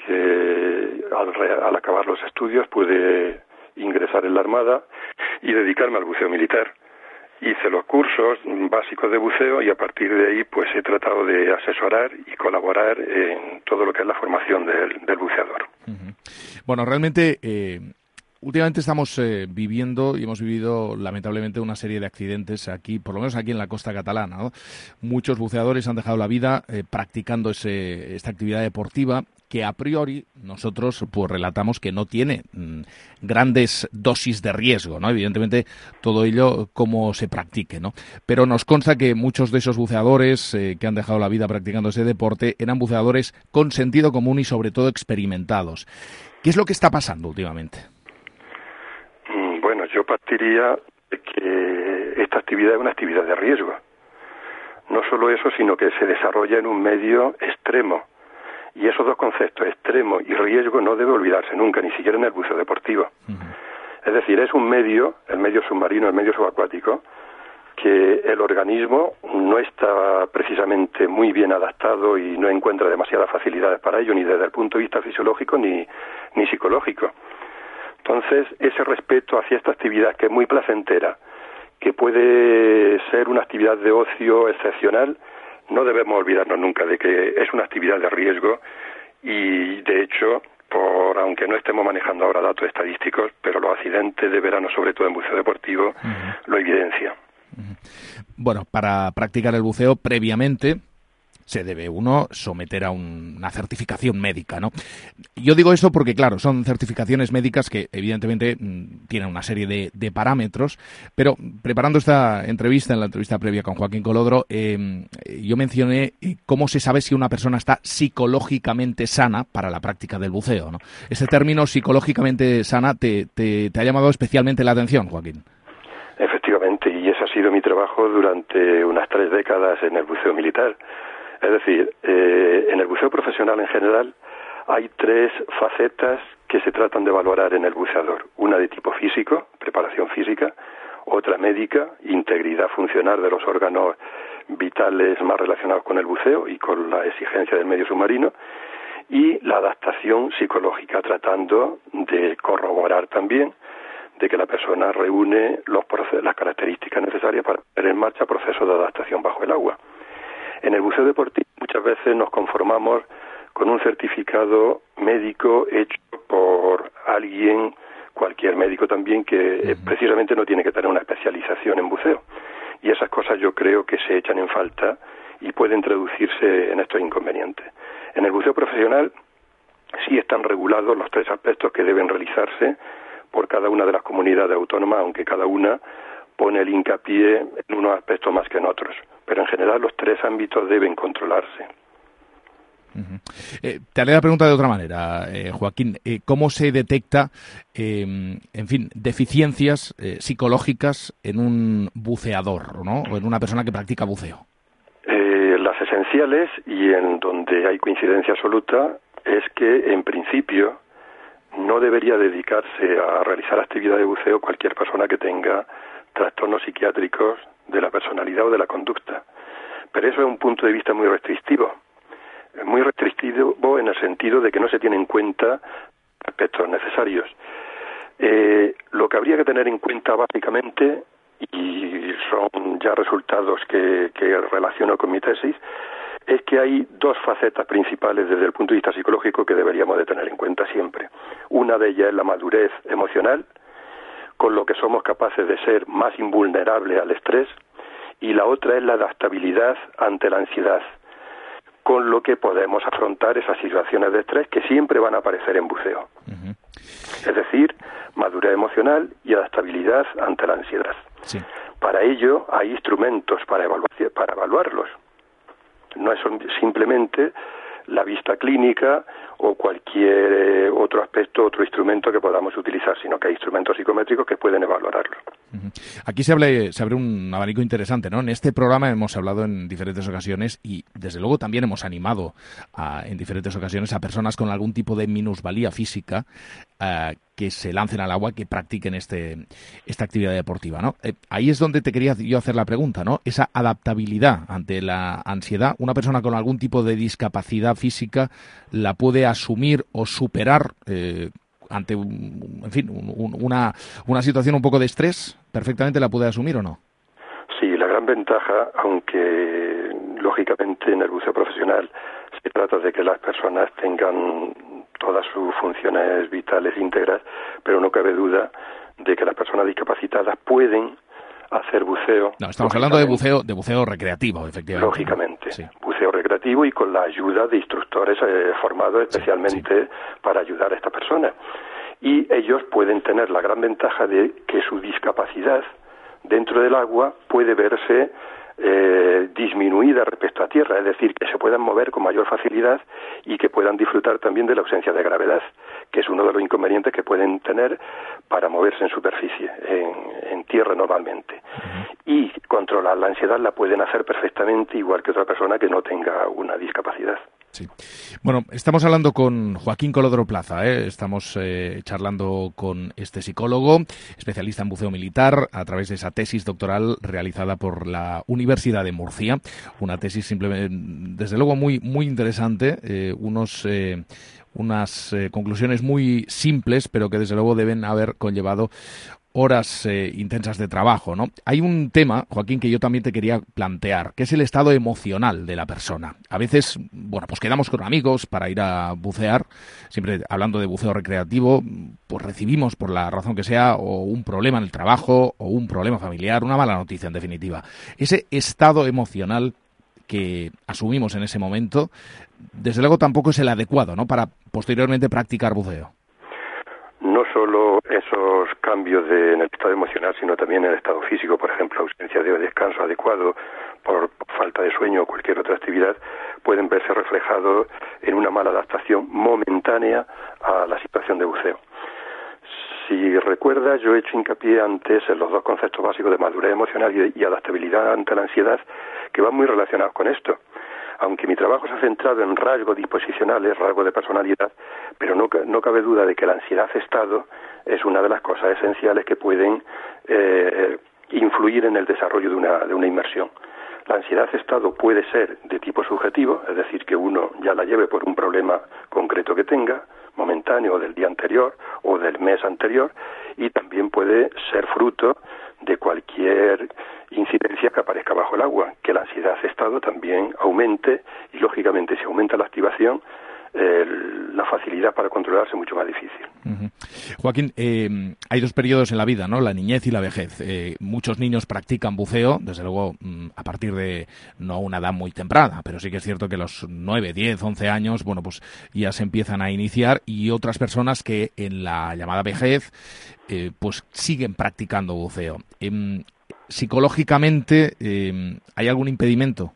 que al, re, al acabar los estudios pude ingresar en la Armada y dedicarme al buceo militar. Hice los cursos básicos de buceo y a partir de ahí pues he tratado de asesorar y colaborar en todo lo que es la formación del, del buceador. Uh-huh. Bueno, realmente eh, últimamente estamos eh, viviendo y hemos vivido lamentablemente una serie de accidentes aquí, por lo menos aquí en la costa catalana, ¿no? Muchos buceadores han dejado la vida eh, practicando ese, esta actividad deportiva que a priori nosotros pues relatamos que no tiene mmm, grandes dosis de riesgo, ¿no? Evidentemente todo ello como se practique, ¿no? Pero nos consta que muchos de esos buceadores eh, que han dejado la vida practicando ese deporte eran buceadores con sentido común y sobre todo experimentados. ¿Qué es lo que está pasando últimamente? Bueno, yo partiría de que esta actividad es una actividad de riesgo. No solo eso, sino que se desarrolla en un medio extremo. Y esos dos conceptos, extremo y riesgo, no debe olvidarse nunca, ni siquiera en el buceo deportivo. Uh-huh. Es decir, es un medio, el medio submarino, el medio subacuático, que el organismo no está precisamente muy bien adaptado y no encuentra demasiadas facilidades para ello, ni desde el punto de vista fisiológico ni, ni psicológico. Entonces, ese respeto hacia esta actividad, que es muy placentera, que puede ser una actividad de ocio excepcional, no debemos olvidarnos nunca de que es una actividad de riesgo y, de hecho, por aunque no estemos manejando ahora datos estadísticos, pero los accidentes de verano, sobre todo en buceo deportivo, uh-huh. lo evidencian. Uh-huh. Bueno, para practicar el buceo previamente se debe uno someter a un, una certificación médica, ¿no? Yo digo esto porque, claro, son certificaciones médicas que evidentemente mmm, tienen una serie de, de parámetros, pero preparando esta entrevista, en la entrevista previa con Joaquín Colodro, eh, yo mencioné cómo se sabe si una persona está psicológicamente sana para la práctica del buceo, ¿no? Ese término psicológicamente sana te, te, te ha llamado especialmente la atención, Joaquín. Efectivamente, y ese ha sido mi trabajo durante unas tres décadas en el buceo militar. Es decir, eh, en el buceo profesional en general hay tres facetas que se tratan de valorar en el buceador. Una de tipo físico, preparación física, otra médica, integridad funcional de los órganos vitales más relacionados con el buceo y con la exigencia del medio submarino, y la adaptación psicológica, tratando de corroborar también de que la persona reúne los procesos, las características necesarias para poner en marcha procesos de adaptación bajo el agua. En el buceo deportivo muchas veces nos conformamos con un certificado médico hecho por alguien, cualquier médico también, que uh-huh. precisamente no tiene que tener una especialización en buceo. Y esas cosas yo creo que se echan en falta y pueden traducirse en estos inconvenientes. En el buceo profesional sí están regulados los tres aspectos que deben realizarse por cada una de las comunidades autónomas, aunque cada una pone el hincapié en unos aspectos más que en otros. Pero en general los tres ámbitos deben controlarse. Uh-huh. Eh, te haré la pregunta de otra manera, eh, Joaquín. Eh, ¿Cómo se detecta, eh, en fin, deficiencias eh, psicológicas en un buceador, ¿no? O en una persona que practica buceo? Eh, las esenciales, y en donde hay coincidencia absoluta, es que en principio no debería dedicarse a realizar actividad de buceo cualquier persona que tenga trastornos psiquiátricos de la personalidad o de la conducta. Pero eso es un punto de vista muy restrictivo. Muy restrictivo en el sentido de que no se tienen en cuenta aspectos necesarios. Eh, lo que habría que tener en cuenta básicamente, y son ya resultados que, que relaciono con mi tesis, es que hay dos facetas principales desde el punto de vista psicológico que deberíamos de tener en cuenta siempre. Una de ellas es la madurez emocional, con lo que somos capaces de ser más invulnerables al estrés, y la otra es la adaptabilidad ante la ansiedad, con lo que podemos afrontar esas situaciones de estrés que siempre van a aparecer en buceo. Uh-huh. Es decir, madurez emocional y adaptabilidad ante la ansiedad. Sí. Para ello hay instrumentos para, evaluación, para evaluarlos. No es simplemente la vista clínica o cualquier eh, otro aspecto, otro instrumento que podamos utilizar, sino que hay instrumentos psicométricos que pueden evaluarlo. Aquí se, hable, se abre un abanico interesante, ¿no? En este programa hemos hablado en diferentes ocasiones y, desde luego, también hemos animado a, en diferentes ocasiones a personas con algún tipo de minusvalía física uh, que se lancen al agua, que practiquen este esta actividad deportiva, ¿no? Eh, ahí es donde te quería yo hacer la pregunta, ¿no? Esa adaptabilidad ante la ansiedad, una persona con algún tipo de discapacidad física la puede asumir o superar eh, ante, un, en fin, un, una, una situación un poco de estrés, ¿perfectamente la puede asumir o no? Sí, la gran ventaja, aunque lógicamente en el buceo profesional se trata de que las personas tengan todas sus funciones vitales íntegras, pero no cabe duda de que las personas discapacitadas pueden hacer buceo. No, estamos hablando de buceo de buceo recreativo, efectivamente. Lógicamente, sí. Buceo recreativo y con la ayuda de instructores eh, formados especialmente sí, sí. para ayudar a estas personas. Y ellos pueden tener la gran ventaja de que su discapacidad dentro del agua puede verse eh, disminuida respecto a tierra, es decir, que se puedan mover con mayor facilidad y que puedan disfrutar también de la ausencia de gravedad, que es uno de los inconvenientes que pueden tener para moverse en superficie, en, en tierra normalmente. Y controlar la ansiedad la pueden hacer perfectamente igual que otra persona que no tenga una discapacidad. Sí. Bueno, estamos hablando con Joaquín Colodro Plaza, ¿eh? Estamos eh, charlando con este psicólogo, especialista en buceo militar, a través de esa tesis doctoral realizada por la Universidad de Murcia. Una tesis simplemente, desde luego, muy, muy interesante, eh, unos... Eh, unas eh, conclusiones muy simples, pero que desde luego deben haber conllevado horas eh, intensas de trabajo, ¿no? Hay un tema, Joaquín, que yo también te quería plantear, que es el estado emocional de la persona. A veces, bueno, pues quedamos con amigos para ir a bucear, siempre hablando de buceo recreativo, pues recibimos, por la razón que sea, o un problema en el trabajo, o un problema familiar, una mala noticia, en definitiva. Ese estado emocional que asumimos en ese momento, desde luego tampoco es el adecuado, ¿no?, para posteriormente practicar buceo. No solo esos cambios de, en el estado emocional, sino también en el estado físico, por ejemplo, ausencia de descanso adecuado por falta de sueño o cualquier otra actividad, pueden verse reflejados en una mala adaptación momentánea a la situación de buceo. Si recuerdas, yo he hecho hincapié antes en los dos conceptos básicos de madurez emocional y, y adaptabilidad ante la ansiedad, que van muy relacionados con esto. Aunque mi trabajo se ha centrado en rasgos disposicionales, rasgos de personalidad, pero no, no cabe duda de que la ansiedad-estado es una de las cosas esenciales que pueden eh, influir en el desarrollo de una, de una inmersión. La ansiedad-estado puede ser de tipo subjetivo, es decir, que uno ya la lleve por un problema concreto que tenga, momentáneo, del día anterior o del mes anterior, y también puede ser fruto de cualquier incidencia que aparezca bajo el agua, que la ansiedad-estado también aumente, y lógicamente si aumenta la activación, eh, la facilidad para controlarse es mucho más difícil. Uh-huh. Joaquín, eh, hay dos periodos en la vida, ¿no?, la niñez y la vejez. Eh, muchos niños practican buceo, desde luego a partir de no una edad muy temprana, pero sí que es cierto que los nueve, diez, once años, bueno, pues ya se empiezan a iniciar, y otras personas que en la llamada vejez eh, pues siguen practicando buceo. Eh, psicológicamente, eh, ¿hay algún impedimento?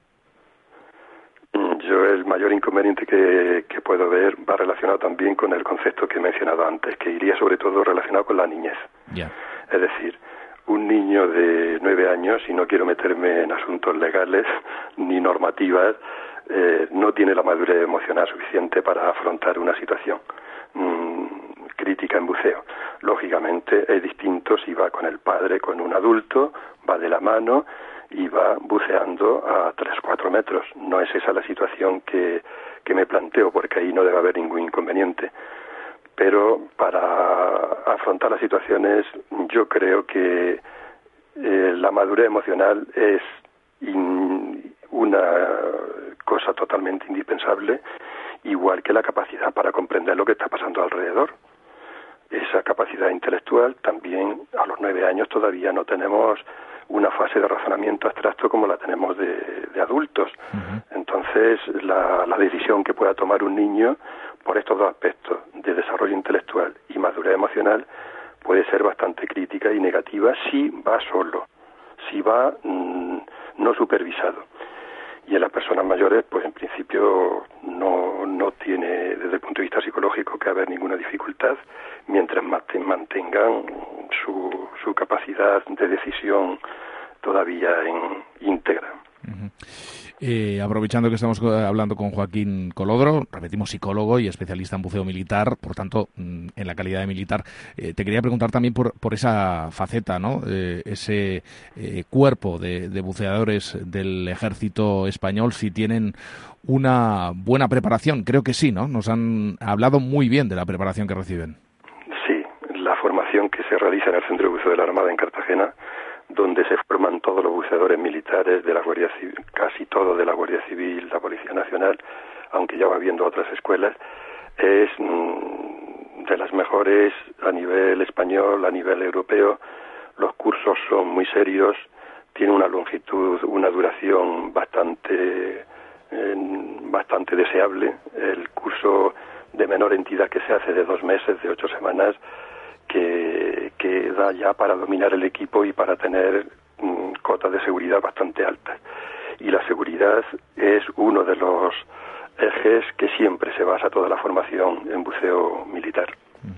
Yo el mayor inconveniente que, que puedo ver va relacionado también con el concepto que he mencionado antes, que iría sobre todo relacionado con la niñez. Yeah. Es decir, un niño de nueve años, y no quiero meterme en asuntos legales ni normativas, eh, no tiene la madurez emocional suficiente para afrontar una situación. Mm, crítica en buceo. Lógicamente es distinto si va con el padre, con un adulto, va de la mano y va buceando a tres o cuatro metros. No es esa la situación que, que me planteo, porque ahí no debe haber ningún inconveniente. Pero para afrontar las situaciones, yo creo que eh, la madurez emocional es in, una cosa totalmente indispensable, igual que la capacidad para comprender lo que está pasando alrededor. Esa capacidad intelectual también a los nueve años todavía no tenemos una fase de razonamiento abstracto como la tenemos de, de adultos. Uh-huh. Entonces, la, la decisión que pueda tomar un niño por estos dos aspectos, de desarrollo intelectual y madurez emocional, puede ser bastante crítica y negativa si va solo, si va mmm, no supervisado. Y en las personas mayores, pues en principio no, no tiene, desde el punto de vista psicológico, que haber ninguna dificultad, mientras mantengan su, su capacidad de decisión todavía en, íntegra. Uh-huh. Eh, aprovechando que estamos hablando con Joaquín Colodro, repetimos, psicólogo y especialista en buceo militar, por tanto, en la calidad de militar, eh, te quería preguntar también por, por esa faceta, ¿no? Eh, ese eh, cuerpo de, de buceadores del ejército español, si tienen una buena preparación. Creo que sí, ¿no? Nos han hablado muy bien de la preparación que reciben. Sí, la formación que se realiza en el Centro de Buceo de la Armada en Cartagena, donde se forman todos los buceadores militares de la Guardia Civil, casi todo de la Guardia Civil, la Policía Nacional, aunque ya va habiendo otras escuelas, es mmm, de las mejores a nivel español, a nivel europeo. Los cursos son muy serios, tiene una longitud, una duración bastante, eh, bastante deseable. El curso de menor entidad que se hace de dos meses, de ocho semanas, que, que da ya para dominar el equipo y para tener mmm, cotas de seguridad bastante altas. Y la seguridad es uno de los ejes que siempre se basa toda la formación en buceo militar.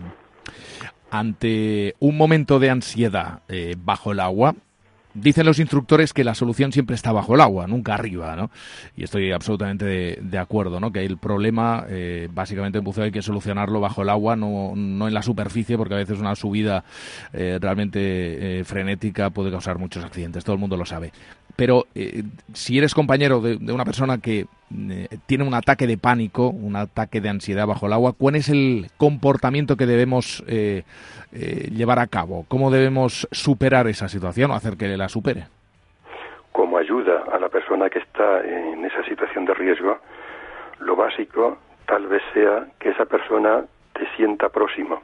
Ante un momento de ansiedad eh, bajo el agua, dicen los instructores que la solución siempre está bajo el agua, nunca arriba, ¿no? Y estoy absolutamente de, de acuerdo, ¿no? Que el problema, eh, básicamente en buceo hay que solucionarlo bajo el agua, no, no en la superficie, porque a veces una subida eh, realmente eh, frenética puede causar muchos accidentes, todo el mundo lo sabe. Pero eh, si eres compañero de, de una persona que eh, tiene un ataque de pánico, un ataque de ansiedad bajo el agua, ¿cuál es el comportamiento que debemos eh, eh, llevar a cabo? ¿Cómo debemos superar esa situación o hacer que la supere? Como ayuda a la persona que está en esa situación de riesgo, lo básico tal vez sea que esa persona te sienta próximo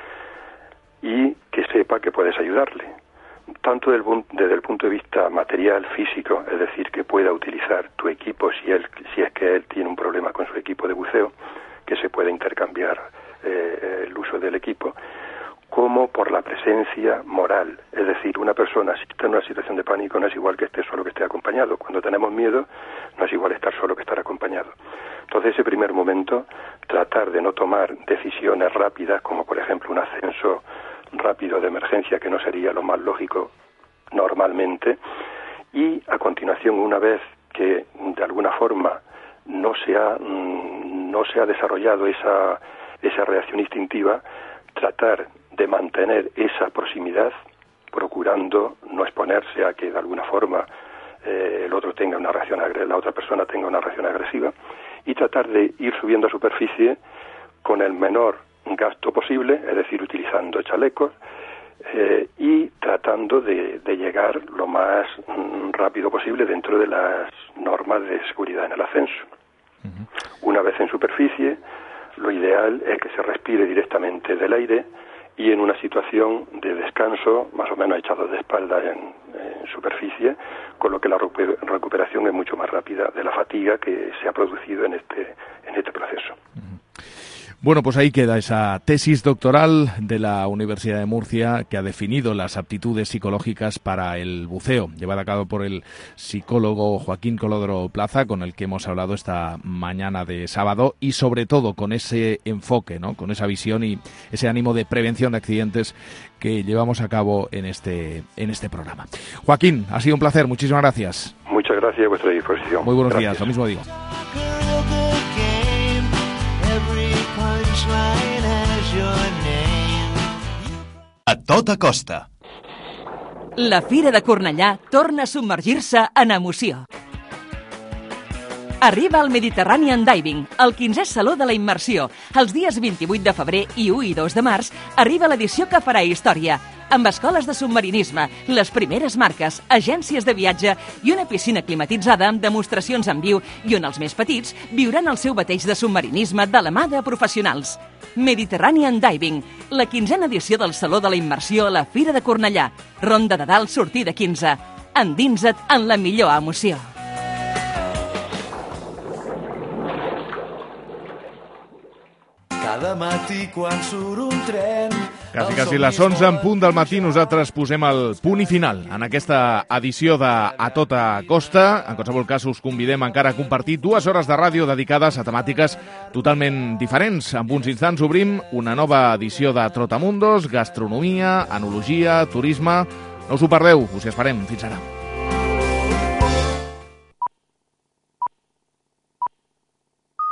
y que sepa que puedes ayudarle. Tanto desde el punto de vista material, físico, es decir, que pueda utilizar tu equipo si él, si es que él tiene un problema con su equipo de buceo, que se pueda intercambiar eh, el uso del equipo, como por la presencia moral. Es decir, una persona, si está en una situación de pánico, no es igual que esté solo que esté acompañado. Cuando tenemos miedo, no es igual estar solo que estar acompañado. Entonces, ese primer momento, tratar de no tomar decisiones rápidas, como por ejemplo un ascenso rápido de emergencia, que no sería lo más lógico normalmente, y a continuación, una vez que de alguna forma no se ha, no se ha desarrollado esa, esa reacción instintiva, tratar de mantener esa proximidad, procurando no exponerse a que de alguna forma eh, el otro tenga una reacción agresiva, la otra persona tenga una reacción agresiva, y tratar de ir subiendo a superficie con el menor gasto posible, es decir, utilizando chalecos eh, y tratando de, de llegar lo más mm, rápido posible dentro de las normas de seguridad en el ascenso. Uh-huh. Una vez en superficie, lo ideal es que se respire directamente del aire y en una situación de descanso, más o menos echados de espalda en, en superficie, con lo que la recuperación es mucho más rápida de la fatiga que se ha producido en este, en este proceso. Uh-huh. Bueno, pues ahí queda esa tesis doctoral de la Universidad de Murcia que ha definido las aptitudes psicológicas para el buceo, llevada a cabo por el psicólogo Joaquín Colodro Plaza, con el que hemos hablado esta mañana de sábado, y sobre todo con ese enfoque, ¿no? Con esa visión y ese ánimo de prevención de accidentes que llevamos a cabo en este en este programa. Joaquín, ha sido un placer, muchísimas gracias. Muchas gracias a vuestra disposición. Muy buenos gracias. días, lo mismo digo. Punchline has your name. tota costa. La Fira de Cornellà torna a submergir-se en emoció. Arriba el Mediterranean Diving, el quinzè Saló de la Immersió. Els dies vint-i-vuit de febrer i u i dos de març arriba l'edició que farà història, amb escoles de submarinisme, les primeres marques, agències de viatge i una piscina climatitzada amb demostracions en viu i on els més petits viuran el seu bateig de submarinisme de la mà de professionals. Mediterranean Diving, la quinzena edició del Saló de la Immersió a la Fira de Cornellà. Ronda de dalt, sortida quinze. Endinsa't en la millor emoció. Cada matí quan surt un tren... Quasi, quasi les onze en punt del matí nosaltres posem el punt i final en aquesta edició de A Tota Costa. En qualsevol cas us convidem encara a compartir dues hores de ràdio dedicades a temàtiques totalment diferents. En uns instants obrim una nova edició de Trotamundos, gastronomia, enologia, turisme... No us ho perdeu, us hi esperem. Fins ara.